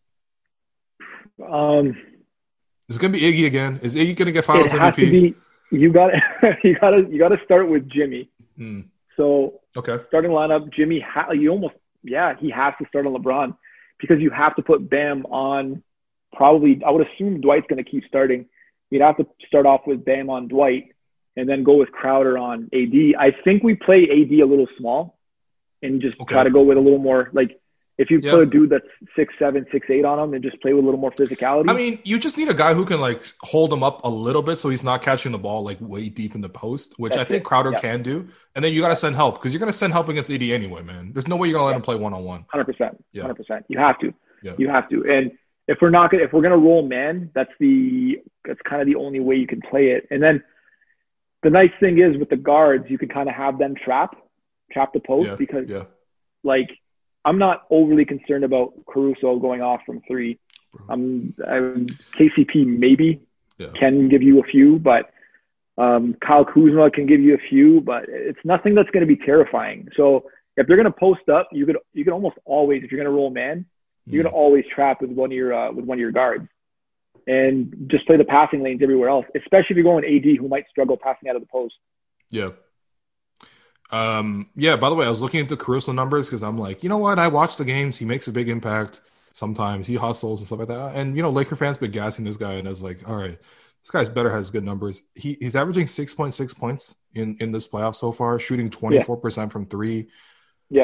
Um, Is it gonna be Iggy again? Is Iggy gonna get Finals it has M V P? To be, you got you got to you got to start with Jimmy. Mm. So okay, starting lineup, Jimmy. Ha- you almost yeah, he has to start on LeBron because you have to put Bam on. Probably, I would assume Dwight's gonna keep starting. You'd have to start off with Bam on Dwight, and then go with Crowder on A D. I think we play A D a little small. And just okay. try to go with a little more, like, if you yeah. put a dude that's six seven, six eight on him and just play with a little more physicality. I mean, you just need a guy who can, like, hold him up a little bit so he's not catching the ball, like, way deep in the post, which that's I think it. Crowder yeah. can do. And then you got to send help because you're going to send help against A D anyway, man. There's no way you're going to let yeah. him play one-on-one. one hundred percent. Yeah. one hundred percent. You have to. Yeah. You have to. And if we're not going to – if we're going to roll man, that's the – that's kind of the only way you can play it. And then the nice thing is with the guards, you can kind of have them trap, trap the post yeah, because, yeah. like, I'm not overly concerned about Caruso going off from three. Um, I'm, K C P maybe yeah. can give you a few, but um, Kyle Kuzma can give you a few, but it's nothing that's going to be terrifying. So if they're going to post up, you could you can almost always, if you're going to roll man, you're going to always trap with one of your uh, with one of your guards, and just play the passing lanes everywhere else. Especially if you're going A D, who might struggle passing out of the post. Yeah. Um. Yeah. By the way, I was looking into Caruso numbers because I'm like, you know what? I watch the games. He makes a big impact. Sometimes he hustles and stuff like that. And you know, Laker fans been gassing this guy, and I was like, all right, this guy's better, has good numbers. He he's averaging six point six points in in this playoff so far, shooting twenty-four percent yeah. from three. Yeah.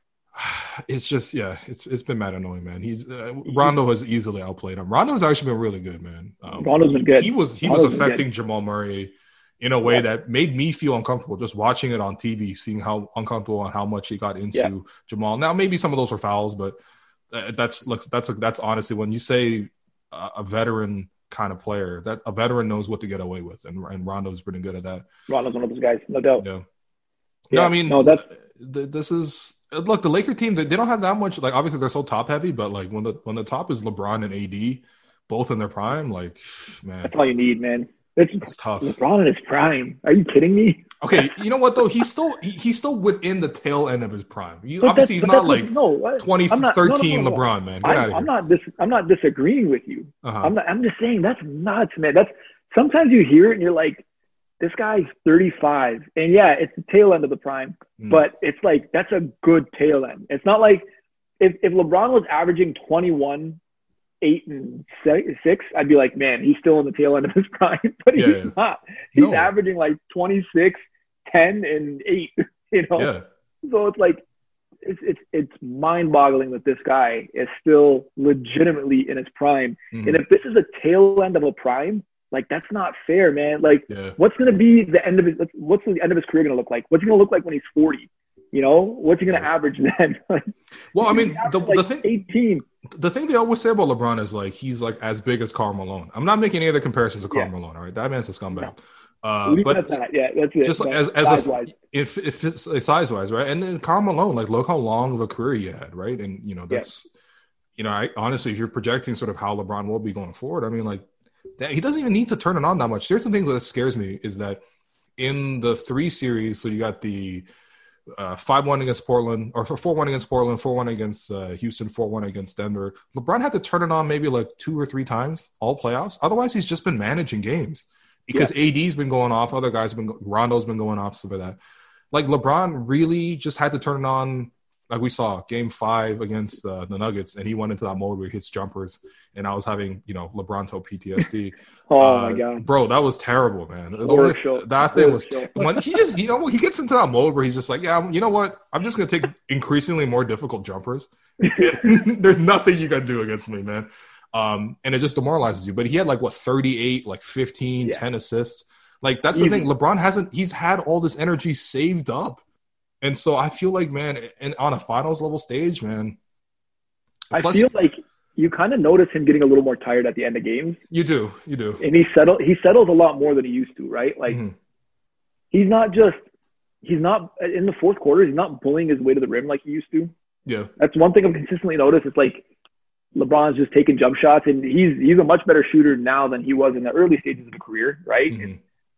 It's just, yeah, it's it's been mad annoying, man. He's uh, Rondo has easily outplayed him. Rondo's actually been really good, man. Um, Rondo's been good. He was he Rondo's was affecting Jamal Murray in a way yeah. that made me feel uncomfortable just watching it on T V, seeing how uncomfortable and how much he got into yeah. Jamal. Now, maybe some of those were fouls, but that's look that's that's honestly when you say a, a veteran kind of player, that a veteran knows what to get away with, and and Rondo's pretty good at that. Rondo's one of those guys, no doubt. Yeah. yeah. No, I mean, no, that's this is. Look, the Laker team, they, they don't have that much. Like, obviously, they're so top heavy, but like when the when the top is LeBron and A D, both in their prime, like, man, that's all you need, man. It's, it's tough. LeBron in his prime. Are you kidding me? Okay, you know what though? He's still he, he's still within the tail end of his prime. You, obviously, he's not like no, twenty thirteen no, no, no, LeBron, man. Get I'm, out of here. I'm not dis, I'm not disagreeing with you. Uh-huh. I'm not, I'm just saying that's nuts, man. That's sometimes you hear it and you're like, this guy's thirty-five, and yeah, it's the tail end of the prime, mm. but it's like that's a good tail end. It's not like if, if LeBron was averaging twenty-one, eight, and six, I'd be like, man, he's still in the tail end of his prime, but he's yeah, yeah. not. He's no. averaging like twenty-six, ten, and eight. You know, yeah. so it's like it's it's it's mind-boggling that this guy is still legitimately in his prime, mm. and if this is a tail end of a prime. Like, that's not fair, man. Like, yeah. what's going to be the end of his – what's the end of his career going to look like? What's he going to look like when he's forty? You know? What's he going to yeah. average then? Well, I mean, the, like the thing – eighteen. The thing they always say about LeBron is, like, he's, like, as big as Karl Malone. I'm not making any other comparisons to Karl yeah. Malone, all right? That man's a scumbag. No. Uh, but that. Yeah, that's it. Just like, as, as a – if, if it's like, size-wise, right? And then Karl Malone, like, look how long of a career he had, right? And, you know, that's yeah. – you know, I honestly, if you're projecting sort of how LeBron will be going forward, I mean, like, that he doesn't even need to turn it on that much. Here's the thing that scares me is that in the three series, so you got the uh, five one against Portland, or four one against Portland, four one against uh, Houston, four one against Denver. LeBron had to turn it on maybe like two or three times all playoffs. Otherwise, he's just been managing games because yeah. A D's been going off. Other guys have been – Rondo's been going off, stuff like that. Like, LeBron really just had to turn it on. Like we saw game five against uh, the Nuggets, and he went into that mode where he hits jumpers, and I was having, you know, LeBronto P T S D. oh uh, my god, bro, that was terrible, man. Only, that thing was when he just, you know, he gets into that mode where he's just like, yeah, you know what? I'm just gonna take increasingly more difficult jumpers. There's nothing you can do against me, man. Um, and it just demoralizes you. But he had like what thirty-eight, like fifteen, yeah. ten assists. Like that's Easy. the thing. LeBron hasn't. He's had all this energy saved up. And so I feel like, man, and on a finals level stage, man. I plus, feel like you kind of notice him getting a little more tired at the end of games. You do, you do. And he settle he settles a lot more than he used to, right? Like mm-hmm. he's not just he's not in the fourth quarter. He's not bullying his way to the rim like he used to. Yeah, that's one thing I've consistently noticed. It's like LeBron's just taking jump shots, and he's he's a much better shooter now than he was in the early stages of the career, right? Mm-hmm.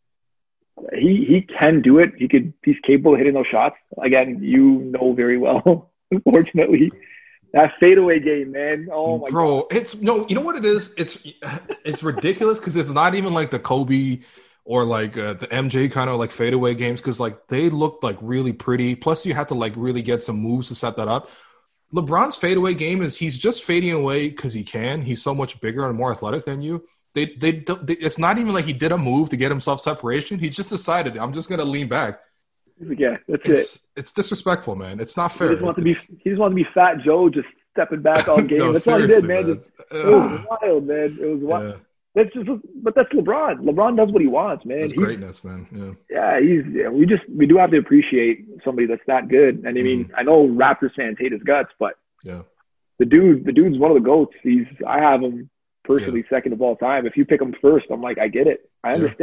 He he can do it. He could. He's capable of hitting those shots. Again, you know very well. Unfortunately, that fadeaway game, man. Oh my bro, god, it's no. You know what it is? It's it's ridiculous because it's not even like the Kobe or like uh, the M J kind of like fadeaway games because like they looked like really pretty. Plus, you had to like really get some moves to set that up. LeBron's fadeaway game is he's just fading away because he can. He's so much bigger and more athletic than you. They, they, they, it's not even like he did a move to get himself separation. He just decided, I'm just gonna lean back. Yeah, that's it's, it. It's disrespectful, man. It's not fair. He just wants to be. He just wanted to be Fat Joe, just stepping back all game. no, that's all he did, man. man. Just, it was wild, man. It was wild. Yeah. That's just, but that's LeBron. LeBron does what he wants, man. That's greatness, man. Yeah. Yeah, he's. Yeah, we just we do have to appreciate somebody that's that good. And I mean, mm. I know Raptors fans hate his guts, but yeah, the dude, the dude's one of the goats. He's. I have him. Personally, yeah. second of all time. If you pick him first, I'm like, I get it. I understand.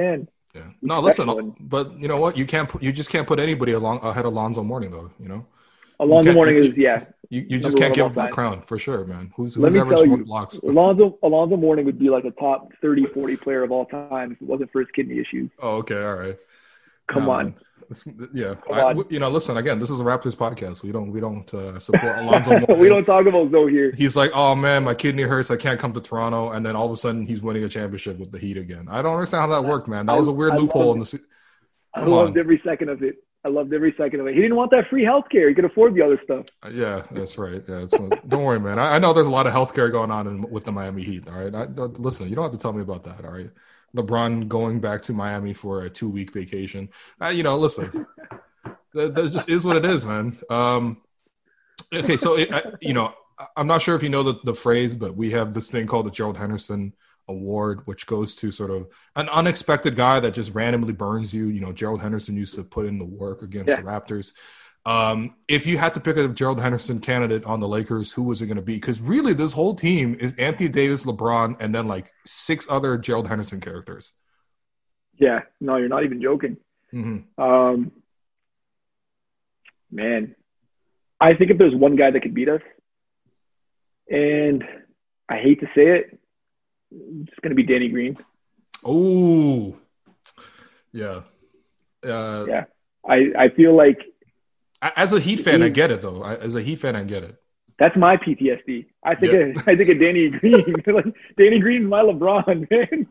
Yeah. No, listen, but you know what? You can't put, you just can't put anybody along ahead of Alonzo Mourning though. You know, Alonzo Mourning is yeah. You, you just can't give up that crown for sure, man. Who's who's Let me averaged tell more you, blocks? Alonzo Alonzo Mourning would be like a top thirty, forty player of all time if it wasn't for his kidney issues. Oh, okay, all right. Come no, on. Yeah, Come I, on. you know, listen again. This is a Raptors podcast. We don't we don't uh, support Alonzo Mourning. We don't talk about Zoe here. He's like, oh man, my kidney hurts. I can't come to Toronto, and then all of a sudden he's winning a championship with the Heat again. I don't understand how that worked, man. That was a weird I loophole loved, in the. Se- I loved on. every second of it. I loved every second of it. He didn't want that free health care. He could afford the other stuff. Uh, yeah, that's right. Yeah, that's don't worry, man. I, I know there's a lot of healthcare going on in, with the Miami Heat. All right, I, listen, you don't have to tell me about that. All right, LeBron going back to Miami for a two week vacation. Uh, you know, listen. That, that just is what it is, man. Um, okay, so it, I, you know, I'm not sure if you know the, the phrase, but we have this thing called the Gerald Henderson Award, which goes to sort of an unexpected guy that just randomly burns you. You know, Gerald Henderson used to put in the work against yeah. the Raptors. Um, if you had to pick a Gerald Henderson candidate on the Lakers, who was it going to be? Because really, this whole team is Anthony Davis, LeBron, and then like six other Gerald Henderson characters. Yeah, no, you're not even joking. Mm-hmm. Um, Man, I think if there's one guy that could beat us, and I hate to say it, it's going to be Danny Green. Oh, yeah. Uh, yeah. I, I feel like – As a Heat fan, I get it, though. I, as a Heat fan, I get it. That's my P T S D. I think, yeah. of, I think of Danny Green. Like, Danny Green's my LeBron, man.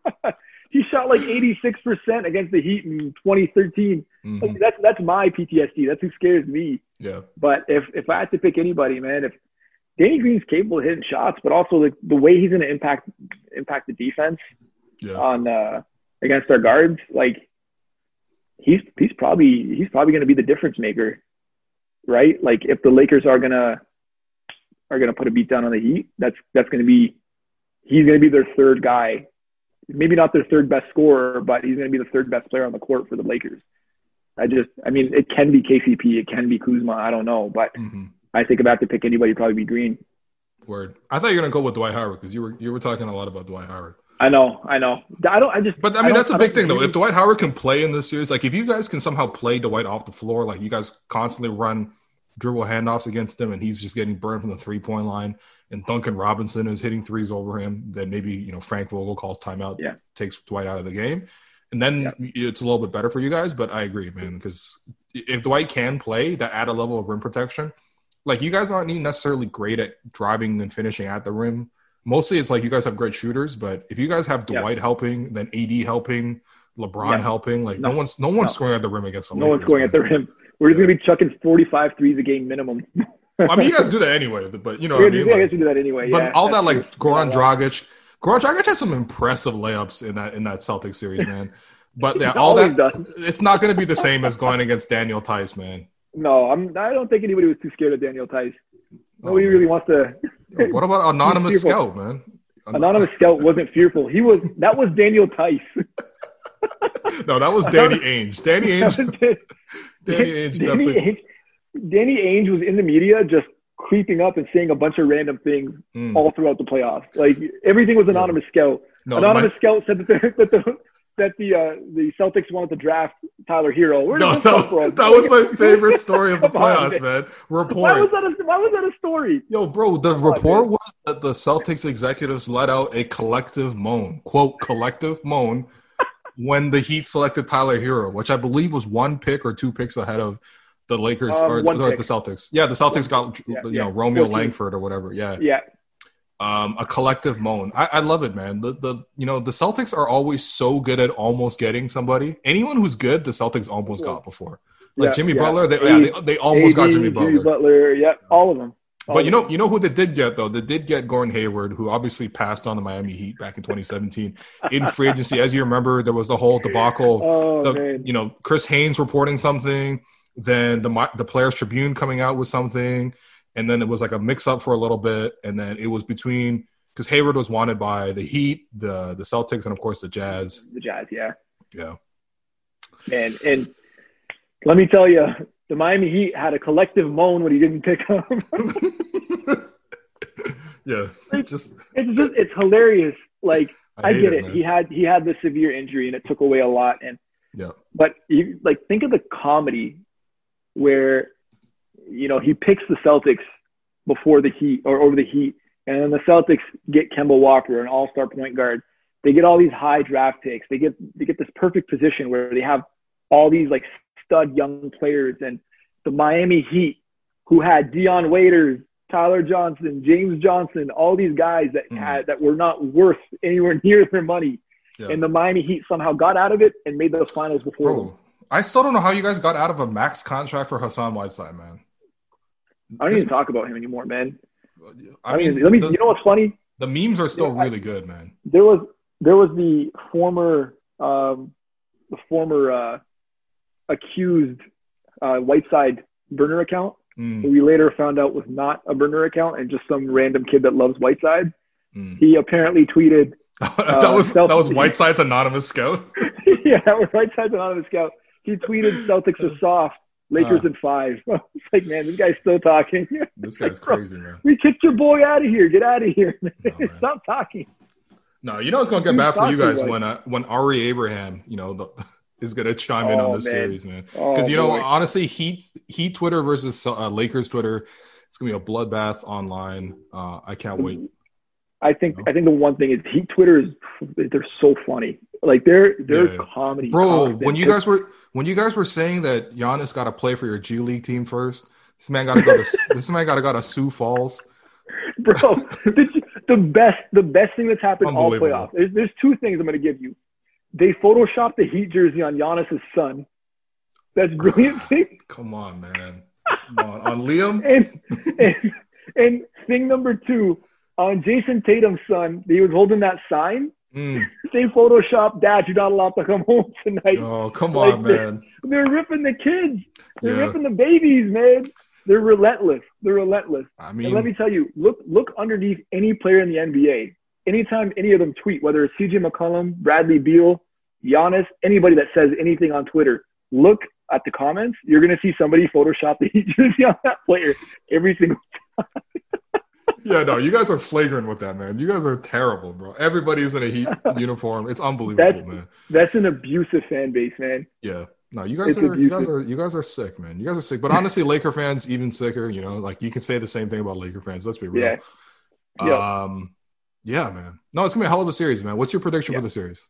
He shot like eighty-six percent against the Heat in twenty thirteen. Mm-hmm. Like, that's that's my P T S D. That's who scares me. Yeah. But if if I had to pick anybody, man, if Danny Green's capable of hitting shots, but also the, the way he's going to impact impact the defense yeah. on uh, against our guards, like he's he's probably he's probably going to be the difference maker, right? Like if the Lakers are gonna are gonna put a beat down on the Heat, that's that's going to be he's going to be their third guy. Maybe not their third best scorer, but he's going to be the third best player on the court for the Lakers. I just, I mean, it can be K C P, it can be Kuzma, I don't know, but mm-hmm. I think if I have to pick anybody, it'd probably be Green. Word. I thought you were going to go with Dwight Howard because you were you were talking a lot about Dwight Howard. I know, I know. I don't. I just. But I mean, I that's a big thing, though. really... If Dwight Howard can play in this series, like if you guys can somehow play Dwight off the floor, like you guys constantly run dribble handoffs against him, and he's just getting burned from the three point line, and Duncan Robinson is hitting threes over him, then maybe you know Frank Vogel calls timeout, yeah. takes Dwight out of the game, and then yeah. it's a little bit better for you guys. But I agree, man, because if Dwight can play, that add a level of rim protection. Like you guys aren't necessarily great at driving and finishing at the rim. Mostly, it's like you guys have great shooters, but if you guys have Dwight yeah. helping, then A D helping, LeBron yeah. helping, like no, no one's no one's no. scoring at the rim against them. No Lakers, one's scoring man. At the rim. We're just yeah. gonna be chucking forty-five threes a game minimum. Well, I mean, you guys do that anyway, but you know, yeah, what I mean, yeah, like, I guess we do that anyway. But yeah, all that, like true. Goran yeah, Dragic, Goran Dragic has some impressive layups in that in that Celtics series, man. But yeah, all that does. It's not going to be the same as going against Daniel Tice, man. No, I'm. I don't think anybody was too scared of Daniel Tice. Nobody oh, really wants to. Yo, what about Anonymous Scout, man? Anonymous Scout wasn't fearful. He was. That was Daniel Tice. No, that was Danny Ainge. Danny Ainge. Danny Ainge Danny definitely. Ainge, Danny Ainge was in the media just creeping up and saying a bunch of random things mm. all throughout the playoffs. Like everything was Anonymous yeah. Scout. No, Anonymous my... Scout said that the that the, that the, uh, the Celtics wanted to draft Tyler Hero. Where no, did that, this come from? That was my favorite story of the playoffs, on, man. Report. Why was that a, why was that a story? Yo, bro, the come report on, was that the Celtics executives let out a collective moan, quote, collective moan, when the Heat selected Tyler Hero, which I believe was one pick or two picks ahead of the Lakers um, or, or the Celtics. Yeah, the Celtics one, got yeah, you yeah. know Romeo fourteen Langford or whatever. Yeah, yeah. Um, a collective moan. I, I love it, man. The the you know the Celtics are always so good at almost getting somebody. Anyone who's good, the Celtics almost got before. Like yeah, Jimmy yeah. Butler, they, A- yeah, they, they almost A D, got Jimmy Butler. Jimmy Butler, yeah, all of them. All but of you know, them. you know who they did get though? They did get Gordon Hayward, who obviously passed on the Miami Heat back in twenty seventeen in free agency. As you remember, there was the whole debacle of oh, the, man. you know, Chris Haynes reporting something, then the the Players Tribune coming out with something, and then it was like a mix up for a little bit, and then it was between because Hayward was wanted by the Heat, the the Celtics, and of course the Jazz. The Jazz, yeah, yeah. And and let me tell you, the Miami Heat had a collective moan when he didn't pick up. Yeah, it's just it's just it's hilarious. Like I, I get it. it he had he had the severe injury, and it took away a lot. And yeah, but you, like think of the comedy where you know he picks the Celtics before the Heat or over the Heat, and then the Celtics get Kemba Walker, an all-star point guard. They get all these high draft picks. They get they get this perfect position where they have all these like stud young players, and the Miami Heat, who had Dion Waiters, Tyler Johnson, James Johnson, all these guys that mm. had that were not worth anywhere near their money. Yeah. And the Miami Heat somehow got out of it and made the finals before Bro, them. I still don't know how you guys got out of a max contract for Hassan Whiteside, man. I don't this, even talk about him anymore, man. I, I mean, mean, let me. The, you know what's funny? The memes are still yeah, really I, good, man. There was there was the former um, the former uh, accused uh, Whiteside burner account. Mm. Who we later found out was not a burner account and just some random kid that loves Whiteside. Mm. He apparently tweeted. that uh, was Celtics, that was Whiteside's anonymous scout. Yeah, that was Whiteside's anonymous scout. He tweeted Celtics are soft, Lakers uh, in five. It's like, man, this guy's still talking. This guy's like, crazy, man. We kicked your boy out of here. Get out of here. Man. No, Stop talking. No, you know it's gonna get bad for you guys when uh, when Ari Abraham, you know, the, is gonna chime oh, in on this man. series, man. Because oh, you know, boy. honestly, Heat Heat Twitter versus uh, Lakers Twitter, it's gonna be a bloodbath online. Uh, I can't wait. I think you know? I think the one thing is Heat Twitter is they're so funny. Like they're they're yeah. comedy. Bro, constant. when you guys were when you guys were saying that Giannis got to play for your G League team first, this man got to go to this man got to go to Sioux Falls. Bro, the, the best the best thing that's happened all playoffs. There's, there's two things I'm going to give you. They photoshopped the Heat jersey on Giannis's son. That's brilliant thing. Come on, man. Come on, on Liam. And, and and thing number two, on Jason Tatum's son, he was holding that sign. Mm. They photoshopped, Dad, you're not allowed to come home tonight. Oh, come like on, they're, man. They're ripping the kids. They're yeah. ripping the babies, man. They're relentless. They're relentless. I mean, and let me tell you, look look underneath any player in the N B A. Anytime any of them tweet, whether it's C J McCollum, Bradley Beal, Giannis, anybody that says anything on Twitter, look at the comments. You're going to see somebody Photoshop the Heat jersey on that player every single time. Yeah, no, you guys are flagrant with that, man. You guys are terrible, bro. Everybody's in a Heat uniform. It's unbelievable, that's, man. That's an abusive fan base, man. Yeah. No, you guys it's are abusive. you guys are you guys are sick, man. You guys are sick. But honestly, Laker fans even sicker, you know, like you can say the same thing about Laker fans. Let's be real. Yeah. Yeah. Um yeah, man. No, it's gonna be a hell of a series, man. What's your prediction yeah. for the series?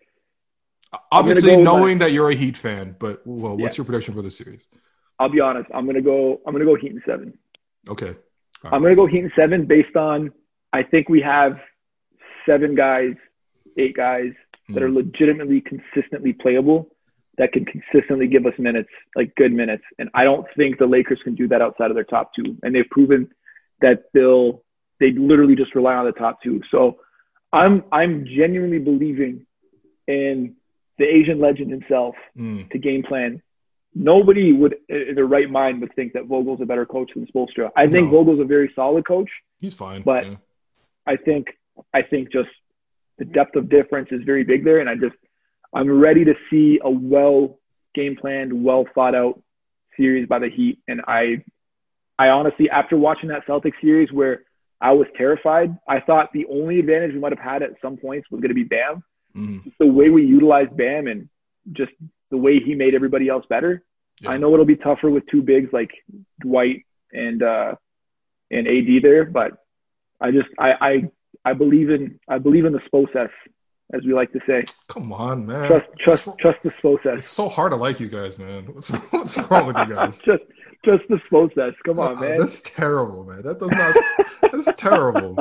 Obviously go knowing my, that you're a Heat fan, but well, what's yeah. your prediction for the series? I'll be honest. I'm gonna go I'm gonna go Heat in seven. Okay. Right. I'm gonna go Heat in seven based on I think we have seven guys, eight guys that mm. are legitimately consistently playable, that can consistently give us minutes, like good minutes. And I don't think the Lakers can do that outside of their top two. And they've proven that they'll, they literally just rely on the top two. So I'm, I'm genuinely believing in the Asian legend himself mm. to game plan. Nobody would, in their right mind, would think that Vogel's a better coach than Spoelstra. I think no. Vogel's a very solid coach. He's fine. But yeah. I think, I think just the depth of difference is very big there. And I just, I'm ready to see a well game planned, well thought out series by the Heat. And I, I honestly, after watching that Celtics series where I was terrified, I thought the only advantage we might have had at some points was going to be Bam. Mm-hmm. Just the way we utilized Bam and just the way he made everybody else better. Yeah. I know it'll be tougher with two bigs like Dwight and, uh, and A D there, but I just, I, I, I believe in, I believe in the Spocess, as we like to say. Come on, man. Trust, trust, trust the Spocess. It's so hard to like you guys, man. What's, what's wrong with you guys? just, just the Spocess. Come on, uh, man. That's terrible, man. That does not. That's terrible.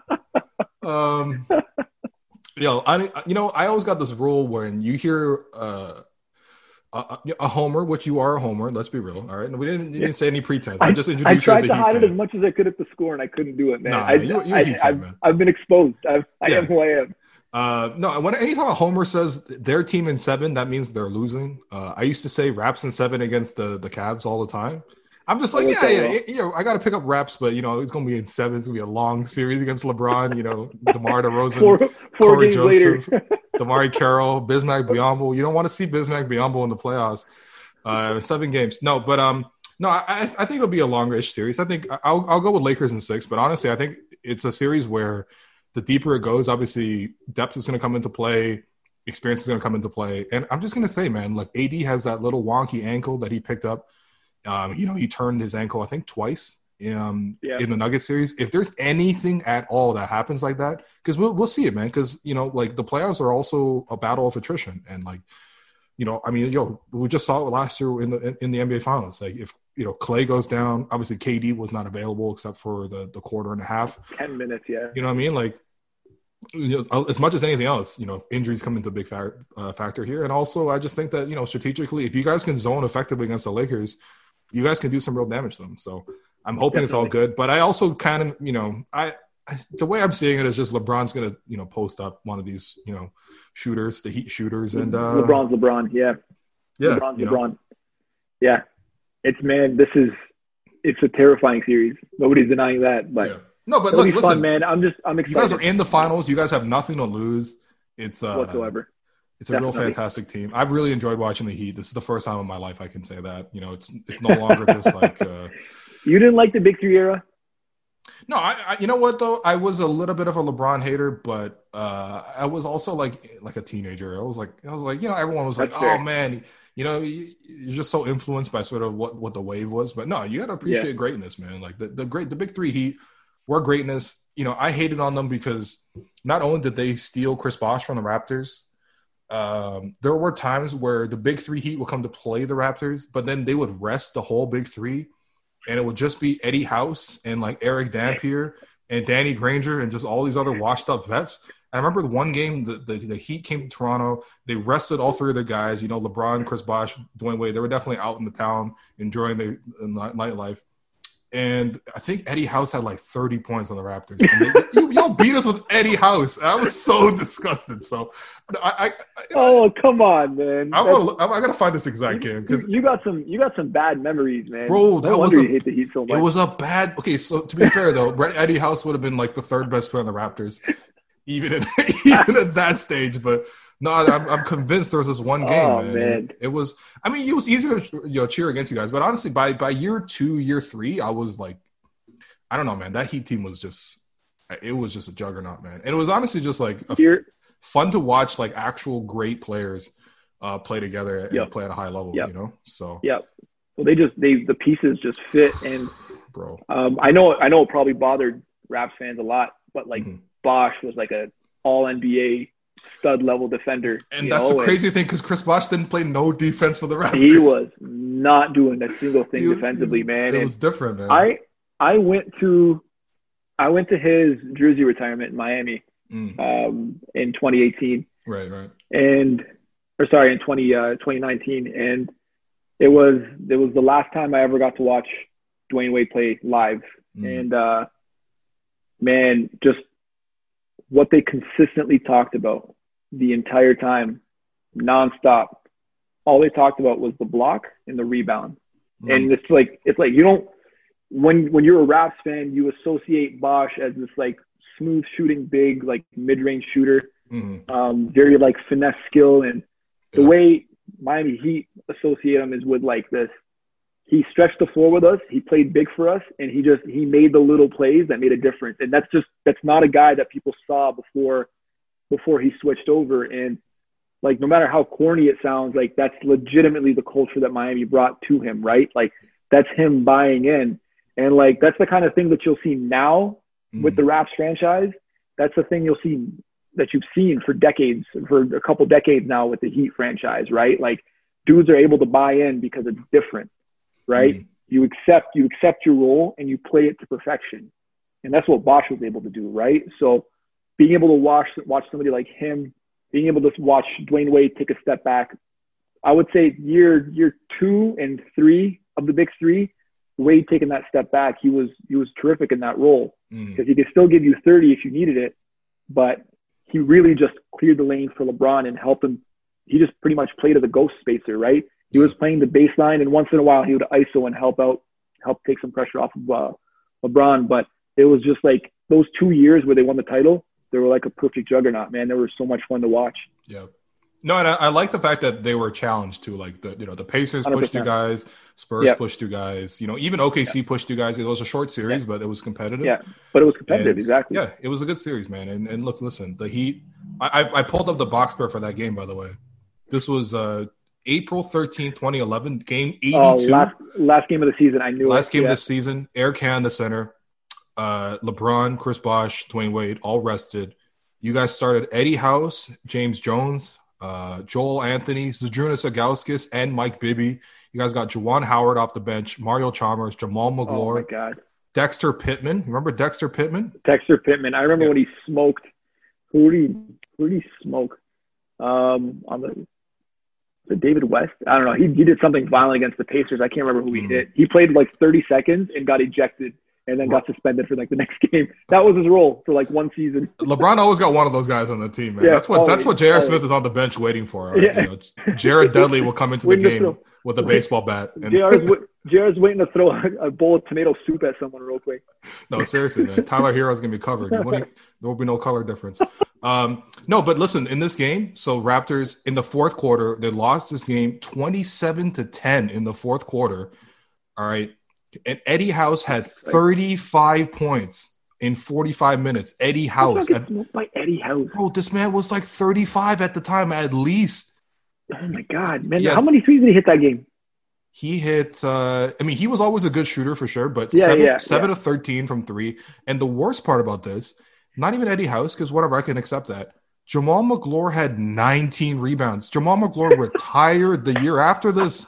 Um, you know, I, you know, I always got this rule when you hear uh, a, a homer, which you are a homer. Let's be real, all right. And we didn't, didn't say any pretense. I, I just introduced I you as a tried to hide fan. it as much as I could at the score, and I couldn't do it, man. Nah, I, you're, you're I, a Heat fan, I've, man. I've been exposed. I've, I Yeah. am who I am. Uh, no, when anytime a homer says their team in seven, that means they're losing. Uh, I used to say Raps in seven against the the Cavs all the time. I'm just like, Oh, yeah, okay, yeah, well. yeah, yeah. I got to pick up Raps, but you know, it's gonna be in seven. It's gonna be a long series against LeBron. You know, DeMar DeRozan, Four, four Corey games Joseph, later. Damari Carroll, Bismack Biyombo. You don't want to see Bismack Biyombo in the playoffs. Uh, seven games. No, but um, no, I I think it'll be a longer-ish series. I think I'll I'll go with Lakers in six. But honestly, I think it's a series where the deeper it goes, obviously depth is going to come into play. Experience is going to come into play. And I'm just going to say, man, like A D has that little wonky ankle that he picked up. Um, you know, he turned his ankle, I think, twice um, yeah. in the Nuggets series. If there's anything at all that happens like that, because we'll, we'll see it, man. Because, you know, like the playoffs are also a battle of attrition. And, like, you know, I mean, yo, we just saw it last year in the in the N B A Finals. Like, if, you know, Clay goes down, obviously K D was not available except for the, the quarter and a half. ten minutes, yeah. You know what I mean? Like, you know, as much as anything else, you know, injuries come into a big fa- uh, factor here. And also, I just think that, you know, strategically, if you guys can zone effectively against the Lakers, you guys can do some real damage to them. So I'm hoping Definitely. It's all good. But I also kind of, you know, I, I the way I'm seeing it is just LeBron's going to, you know, post up one of these, you know, shooters, the Heat shooters. And uh, LeBron's LeBron, yeah. Yeah. LeBron's LeBron. Know. Yeah. It's, man, this is, it's a terrifying series. Nobody's denying that. But yeah. No, but look, listen, fun, man. I'm just, I'm excited. You guys are in the finals. You guys have nothing to lose. It's uh, whatsoever. It's a Definitely. real fantastic team. I've really enjoyed watching the Heat. This is the first time in my life I can say that. You know, it's it's no longer just like. Uh, you didn't like the Big Three era? No, I, I. You know what though? I was a little bit of a LeBron hater, but uh, I was also like like a teenager. I was like, I was like, you know, everyone was That's like, fair. oh man. You know, you're just so influenced by sort of what, what the wave was. But no, you got to appreciate yeah. greatness, man. Like the, the great, the Big Three Heat were greatness. You know, I hated on them because not only did they steal Chris Bosh from the Raptors, um, there were times where the Big Three Heat would come to play the Raptors, but then they would rest the whole Big Three, and it would just be Eddie House and like Eric Dampier and Danny Granger and just all these other washed up vets. I remember the one game, the, the, the Heat came to Toronto. They rested all three of their guys. You know, LeBron, Chris Bosh, Dwayne Wade. They were definitely out in the town enjoying their nightlife. And I think Eddie House had like thirty points on the Raptors. And they, you, y'all beat us with Eddie House. I was so disgusted. So, I, I, I oh come on, man! I'm gonna, I'm, I gotta find this exact you, game because you got some, you got some bad memories, man. Bro, that no was a, you hate the Heat so much. It was a bad. Okay, so to be fair though, Eddie House would have been like the third best player on the Raptors. Even at, even at that stage, but no, I'm, I'm convinced there was this one game, oh, man. man. It was, I mean, it was easy to you know, cheer against you guys, but honestly, by by year two, year three, I was like, I don't know, man. That Heat team was just, it was just a juggernaut, man. And it was honestly just like a, fun to watch, like actual great players uh, play together and yep. play at a high level, yep. you know. So yeah, well, they just they the pieces just fit, and bro, um, I know I know it probably bothered Raps fans a lot, but like. Mm-hmm. Bosh was like a all N B A stud level defender. And that's know? the crazy and thing because Chris Bosh didn't play no defense for the Raptors. He was not doing a single thing was, defensively, man. It and was different, man. I I went to I went to his jersey retirement in Miami mm. um, in twenty eighteen. Right, right. And or sorry, in twenty, uh, twenty nineteen. And it was it was the last time I ever got to watch Dwayne Wade play live. Mm. And uh, man, just what they consistently talked about the entire time, nonstop. All they talked about was the block and the rebound. Mm. And it's like, it's like, you don't, when, when you're a Raps fan, you associate Bosh as this like smooth shooting, big, like mid-range shooter, mm. um, very like finesse skill. And the yeah. way Miami Heat associate him is with like this, he stretched the floor with us. He played big for us, and he just he made the little plays that made a difference. And that's just that's not a guy that people saw before before he switched over. And like no matter how corny it sounds, like that's legitimately the culture that Miami brought to him, right? Like that's him buying in, and like that's the kind of thing that you'll see now mm. with the Raps franchise. That's the thing you'll see that you've seen for decades, for a couple decades now with the Heat franchise, right? Like dudes are able to buy in because it's different. Right? Mm. You accept, you accept your role and you play it to perfection. And that's what Bosh was able to do. Right. So being able to watch, watch somebody like him, being able to watch Dwayne Wade take a step back, I would say year, year two and three of the big three, Wade taking that step back. He was, he was terrific in that role because mm. he could still give you thirty if you needed it, but he really just cleared the lane for LeBron and helped him. He just pretty much played as a ghost spacer, right? He was playing the baseline, and once in a while he would I S O and help out, help take some pressure off of uh, LeBron. But it was just like those two years where they won the title, they were like a perfect juggernaut, man. They were so much fun to watch. Yeah. No, and I, I like the fact that they were challenged too. Like the you know the Pacers one hundred pushed two percent. guys, Spurs Yep. pushed two guys. You know, even O K C Yep. pushed two guys. It was a short series, Yeah. but it was competitive. Yeah, but it was competitive, And, exactly. Yeah, it was a good series, man. And and look, listen, the Heat. I I, I pulled up the box score for that game. By the way, this was uh, April thirteenth, twenty eleven, game eighty-two. Oh, last last game of the season, I knew Last it. game yeah. of the season. Air Can the center. Uh, LeBron, Chris Bosh, Dwayne Wade, all rested. You guys started Eddie House, James Jones, uh, Joel Anthony, Zydrunas Ilgauskas, and Mike Bibby. You guys got Juwan Howard off the bench, Mario Chalmers, Jamal Oh my McGlure, God, Dexter Pittman. Remember Dexter Pittman? Dexter Pittman. I remember Yeah. when he smoked. Who did he? Who did he smoke? Um, on the the David West. I don't know. He he did something violent against the Pacers. I can't remember who he Mm. hit. He played like thirty seconds and got ejected, and then got suspended for like the next game. That was his role for like one season. LeBron always got one of those guys on the team, man. Yeah, that's what always, that's what J R. always. Smith is on the bench waiting for. Right? Yeah. You know, Jared Dudley will come into the Waiting to game throw- with a baseball bat. And, J R's, wa- J R's waiting to throw a, a bowl of tomato soup at someone real quick. No, seriously, man. Tyler Hero's gonna be covered. You won't- There will be no color difference. Um, no, but listen, in this game, so Raptors in the fourth quarter, they lost this game twenty-seven to ten in the fourth quarter. All right. And Eddie House had thirty-five points in forty-five minutes. Eddie House. Get smoked by Eddie House. Bro, this man was like thirty-five at the time, at least. Oh my God, man! Yeah. How many threes did he hit that game? He hit, uh, I mean, he was always a good shooter for sure, but Yeah, seven, yeah, seven yeah. of thirteen from three. And the worst part about this, not even Eddie House, because whatever, I can accept that. Jamal McGlure had nineteen rebounds. Jamal McGlure retired the year after this.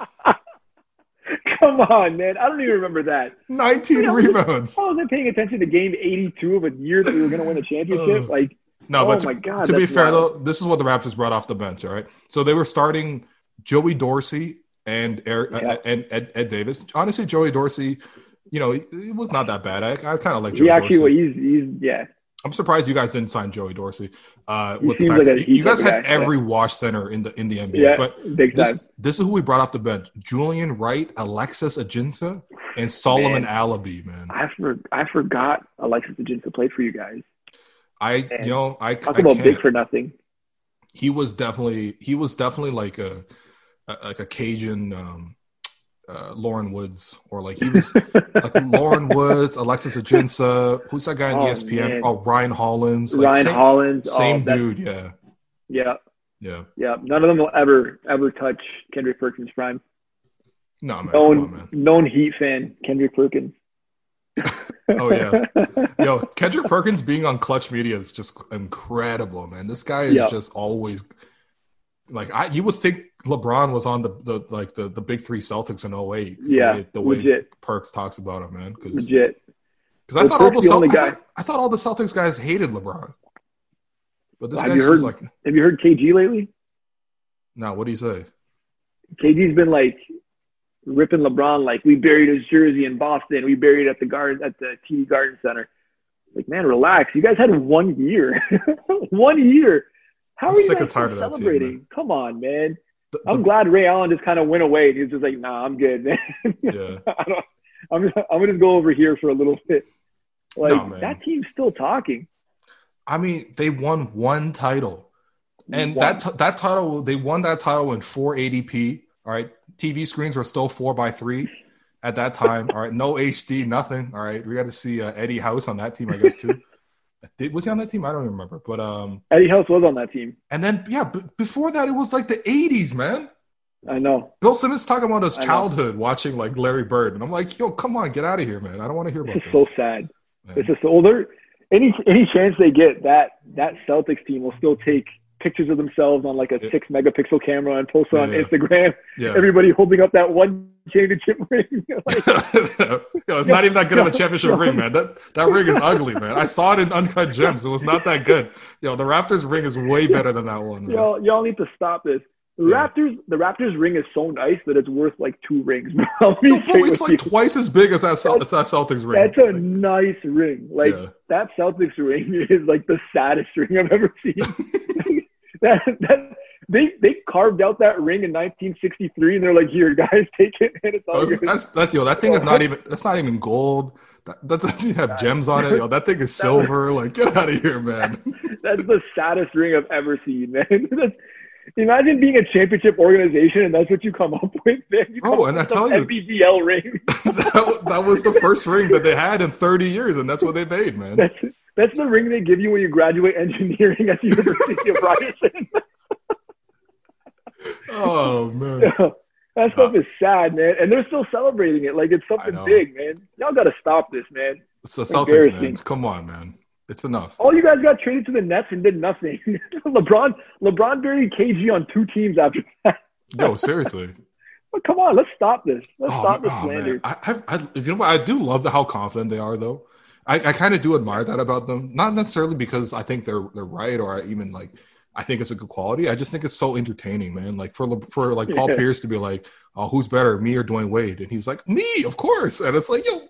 Come on, man! I don't even remember that. nineteen I was- rebounds. I wasn't paying attention to game eighty-two of a year that we were going to win the championship. Ugh. Like, No, oh but to, my God, to be that's fair, wild. though, this is what the Raptors brought off the bench, all right? So they were starting Joey Dorsey and Eric, Yeah. and Ed, Ed Davis. Honestly, Joey Dorsey, you know, it was not that bad. I, I kind of like Joey he actually, Dorsey. he's he's yeah. I'm surprised you guys didn't sign Joey Dorsey. Uh, He with the seems fact like a that you guys Heat had type of guy, every wash center in the in the N B A, Yeah, but big this time. this is who we brought off the bench: Julian Wright, Alexis Ajinça, and Solomon Man. Alabi. Man, I for, I forgot Alexis Ajinça played for you guys. I Man. you know I, Talk I about can't. big for nothing. He was definitely he was definitely like a, a like a Cajun um, uh, Lauren Woods, or like he was like Lauren Woods, Alexis Ajinça. Who's that guy on Oh, E S P N? man. Oh, Ryan Hollins. Like, Ryan same, Hollins, same oh, that's- dude. Yeah, Yeah, yeah. yeah. None of them will ever ever touch Kendrick Perkins' prime. No man, come on, Known man. known Heat fan, Kendrick Perkins. Oh yeah. Yo, Kendrick Perkins being on Clutch Media is just incredible, man. This guy is Yeah. just always like I. You would think LeBron was on the, the like the, the big three Celtics in oh eight. Yeah, the way, the way legit. Perks talks about him, man. Because Legit. I Was thought all Perks the, the only Celt- I, guy? thought, I thought all the Celtics guys hated LeBron, but this Have guy's you just heard- like, Have you heard K G lately? no. What do you say? K G's been like ripping LeBron, like we buried his jersey in Boston, we buried it at the guard at the T D Garden Center. Like, man, relax. You guys had one year, one year. How I'm are you sick guys and tired still of that team, celebrating? man. Come on, man. The- I'm the- glad Ray Allen just kind of went away. He was just like, nah, I'm good, man. Yeah. I don't, I'm just, I'm gonna just go over here for a little bit. Like No, man. that team's still talking. I mean, they won one title, and One. that t- that title they won that title in four eighty p. All right, T V screens were still four by three at that time. All right, no H D, nothing. All right, we got to see uh, Eddie House on that team, I guess too. Did, was he on that team? I don't even remember. But um, Eddie House was on that team. and then yeah, b- before that it was like the eighties, man. I know. Bill Simmons talking about his I know. childhood watching like Larry Bird, and I'm like, yo, come on, get out of here, man. I don't want to hear This about is this. so sad. man. It's just older. Any any chance they get, that that Celtics team will still take pictures of themselves on like a Yeah. six megapixel camera and post it on Yeah. Instagram. Yeah. Everybody holding up that one championship ring. Like, Yo, it's not even that good of a championship ring, man. That that ring is ugly, man. I saw it in Uncut Gems. It was not that good. Yo, the Raptors ring is way better than that one, man. y'all, y'all need to stop this. The Yeah. Raptors, the Raptors ring is so nice that it's worth like two rings. I'll be No, bro, straight it's with like you. twice as big as that, Cel- as that Celtics ring. That's a Like, nice ring. Like Yeah. that Celtics ring is like the saddest ring I've ever seen. that that they they carved out that ring in nineteen sixty-three and they're like, here, guys, take it, and it's all yours. that's that yo. That thing is not even. That's not even gold. That, that doesn't have gems on it. Yo, that thing is silver. Like, get out of here, man. That's the saddest ring I've ever seen, man. That's, Imagine being a championship organization and that's what you come up with. Man. You oh, and I tell you, M V B L ring. that, that was the first ring that they had in thirty years, and that's what they made, man. That's, that's the ring they give you when you graduate engineering at the University of Ryerson. Oh, man. Yeah, that stuff is sad, man. And they're still celebrating it like it's something big, man. Y'all got to stop this, man. It's the Celtics, man. Come on, man. It's enough. All you guys got traded to the Nets and did nothing. LeBron LeBron barely K G on two teams after that. Yo, seriously. But come on, let's stop this. Let's oh, stop this oh, slander. I, I, I, you know what? I do love the, how confident they are, though. I, I kind of do admire that about them. Not necessarily because I think they're they're right or I even like I think it's a good quality. I just think it's so entertaining, man. Like for for like Paul yeah. Pierce to be like, "Oh, who's better, me or Dwayne Wade?" And he's like, "Me, of course." And it's like, yo,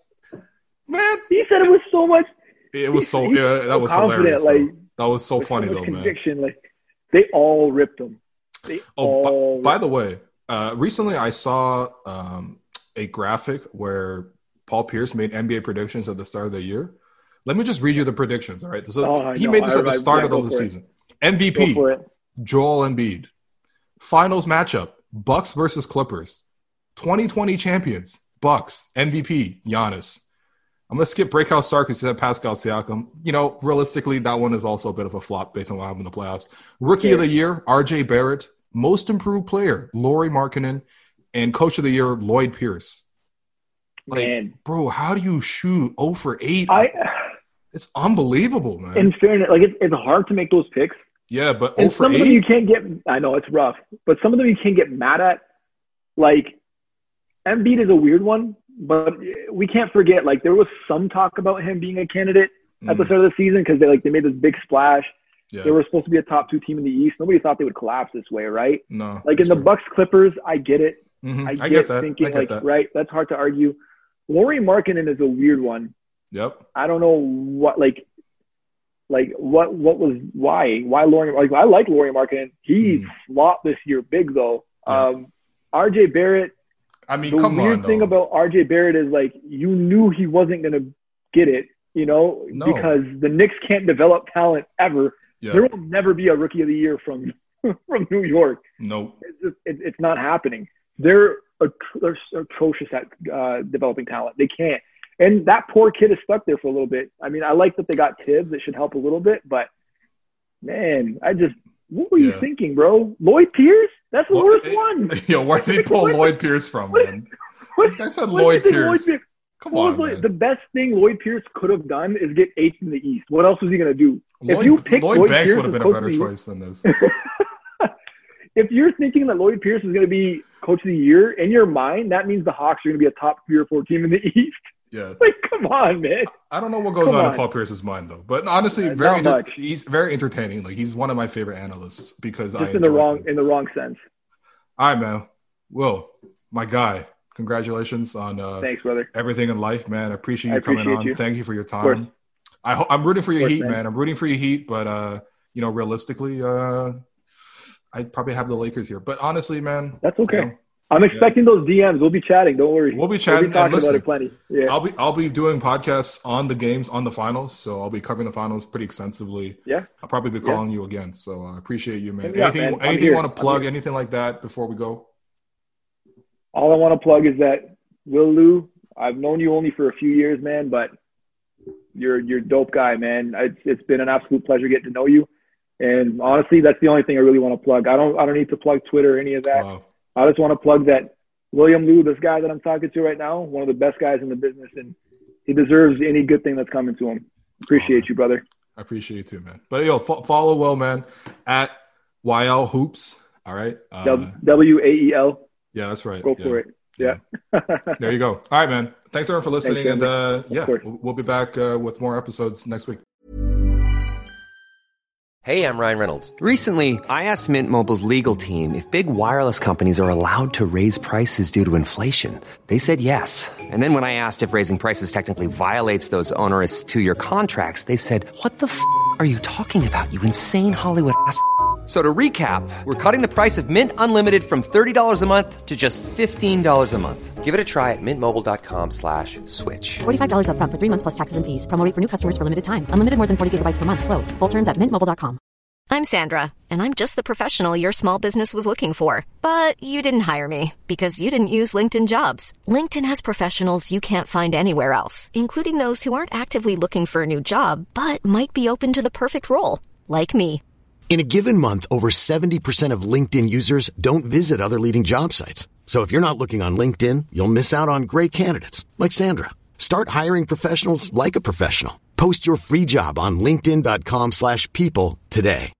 man. He said it was so much. It was so yeah, that so was hilarious. Like that was so funny so though, conviction. man. Like they all ripped them. They oh, all by, by the way, uh, recently I saw um, a graphic where Paul Pierce made N B A predictions at the start of the year. Let me just read you the predictions. All right, so oh, he know. made this I, at the start I, of the season. It. M V P Joel Embiid. Finals matchup: Bucks versus Clippers. twenty twenty champions: Bucks. M V P Giannis. I'm going to skip breakout star because he said Pascal Siakam. You know, realistically, that one is also a bit of a flop based on what happened in the playoffs. Rookie yeah. of the year, R J Barrett. Most improved player, Lauri Markkanen. And coach of the year, Lloyd Pierce. Like, man. Bro, how do you shoot zero for eight? I, it's unbelievable, man. In fairness, like, it's, it's hard to make those picks. Yeah, but and zero for some eight? of them you can't get – I know, it's rough. But some of them you can't get mad at. Like, Embiid is a weird one. But we can't forget, like, there was some talk about him being a candidate at mm. the start of the season because they like they made this big splash. Yeah. They were supposed to be a top two team in the East. Nobody thought they would collapse this way, right? No. Like in the true. Bucks Clippers, I get it. Mm-hmm. I, get I get that. thinking I get like that. right, that's hard to argue. Lauri Markkanen is a weird one. Yep. I don't know what like like what what was why why Lauri like I like Lauri Markkanen. He mm. flopped this year big though. Yeah. Um, R J Barrett. I mean, the come weird on, thing though. about R J Barrett is like you knew he wasn't going to get it, you know, no. because the Knicks can't develop talent ever. Yeah. There will never be a rookie of the year from from New York. Nope. It's, just, it, it's not happening. They're, atro- they're atrocious at uh, developing talent. They can't. And that poor kid is stuck there for a little bit. I mean, I like that they got Tibbs. It should help a little bit. But, man, I just – what were yeah. you thinking, bro? Lloyd Pierce? That's the well, worst it, one. Yo, where did he pull what, Lloyd Pierce from, what, man? What, this guy said Lloyd Pierce. Lloyd, Come on, Lloyd, The best thing Lloyd Pierce could have done is get eighth in the East. What else was he going to do? Lloyd, if you pick Lloyd, Lloyd Banks Pierce would have been a better choice than this. If you're thinking that Lloyd Pierce is going to be coach of the year, in your mind, that means the Hawks are going to be a top three or four team in the East. Yeah. Like, come on, man. I don't know what goes on, on in Paul Pierce's mind, though. But honestly, yeah, very inter- he's very entertaining. Like, he's one of my favorite analysts because Just I in the wrong him. in the wrong sense. All right, man. Will, my guy, congratulations on uh, Thanks, brother. everything in life, man. I appreciate you I appreciate coming on. You. Thank you for your time. I ho- I'm rooting for your course, Heat, man. man. I'm rooting for your Heat, but uh, you know, realistically, uh, I'd probably have the Lakers here. But honestly, man, that's okay. You know, I'm expecting yeah. those D Ms. We'll be chatting. Don't worry. We'll be chatting. We'll be talking listen, about it plenty. Yeah. I'll be I'll be doing podcasts on the games on the finals, so I'll be covering the finals pretty extensively. Yeah. I'll probably be calling yeah. you again. So I uh, appreciate you, man. Yeah, anything man. anything you want to plug? Anything like that before we go? All I want to plug is that Will Lou. I've known you only for a few years, man, but you're you're a dope guy, man. It's it's been an absolute pleasure getting to know you. And honestly, that's the only thing I really want to plug. I don't I don't need to plug Twitter or any of that. Wow. I just want to plug that William Lou, this guy that I'm talking to right now, one of the best guys in the business, and he deserves any good thing that's coming to him. Appreciate oh, you, brother. I appreciate you too, man. But yo, fo- follow Will, man, at Y L Hoops. All right. Uh, W A E L. Yeah, that's right. Go yeah. for it. Yeah. yeah. There you go. All right, man. Thanks everyone for listening. Thanks, and uh, yeah, we'll, we'll be back uh, with more episodes next week. Hey, I'm Ryan Reynolds. Recently, I asked Mint Mobile's legal team if big wireless companies are allowed to raise prices due to inflation. They said yes. And then when I asked if raising prices technically violates those onerous two-year contracts, they said, what the f*** are you talking about, you insane Hollywood ass f- So to recap, we're cutting the price of Mint Unlimited from thirty dollars a month to just fifteen dollars a month. Give it a try at mintmobile.com slash switch. forty-five dollars up front for three months plus taxes and fees. Promo rate for new customers for limited time. Unlimited more than forty gigabytes per month. Slows full terms at mint mobile dot com. I'm Sandra, and I'm just the professional your small business was looking for. But you didn't hire me because you didn't use LinkedIn Jobs. LinkedIn has professionals you can't find anywhere else, including those who aren't actively looking for a new job, but might be open to the perfect role, like me. In a given month, over seventy percent of LinkedIn users don't visit other leading job sites. So if you're not looking on LinkedIn, you'll miss out on great candidates like Sandra. Start hiring professionals like a professional. Post your free job on linkedin dot com slash people today.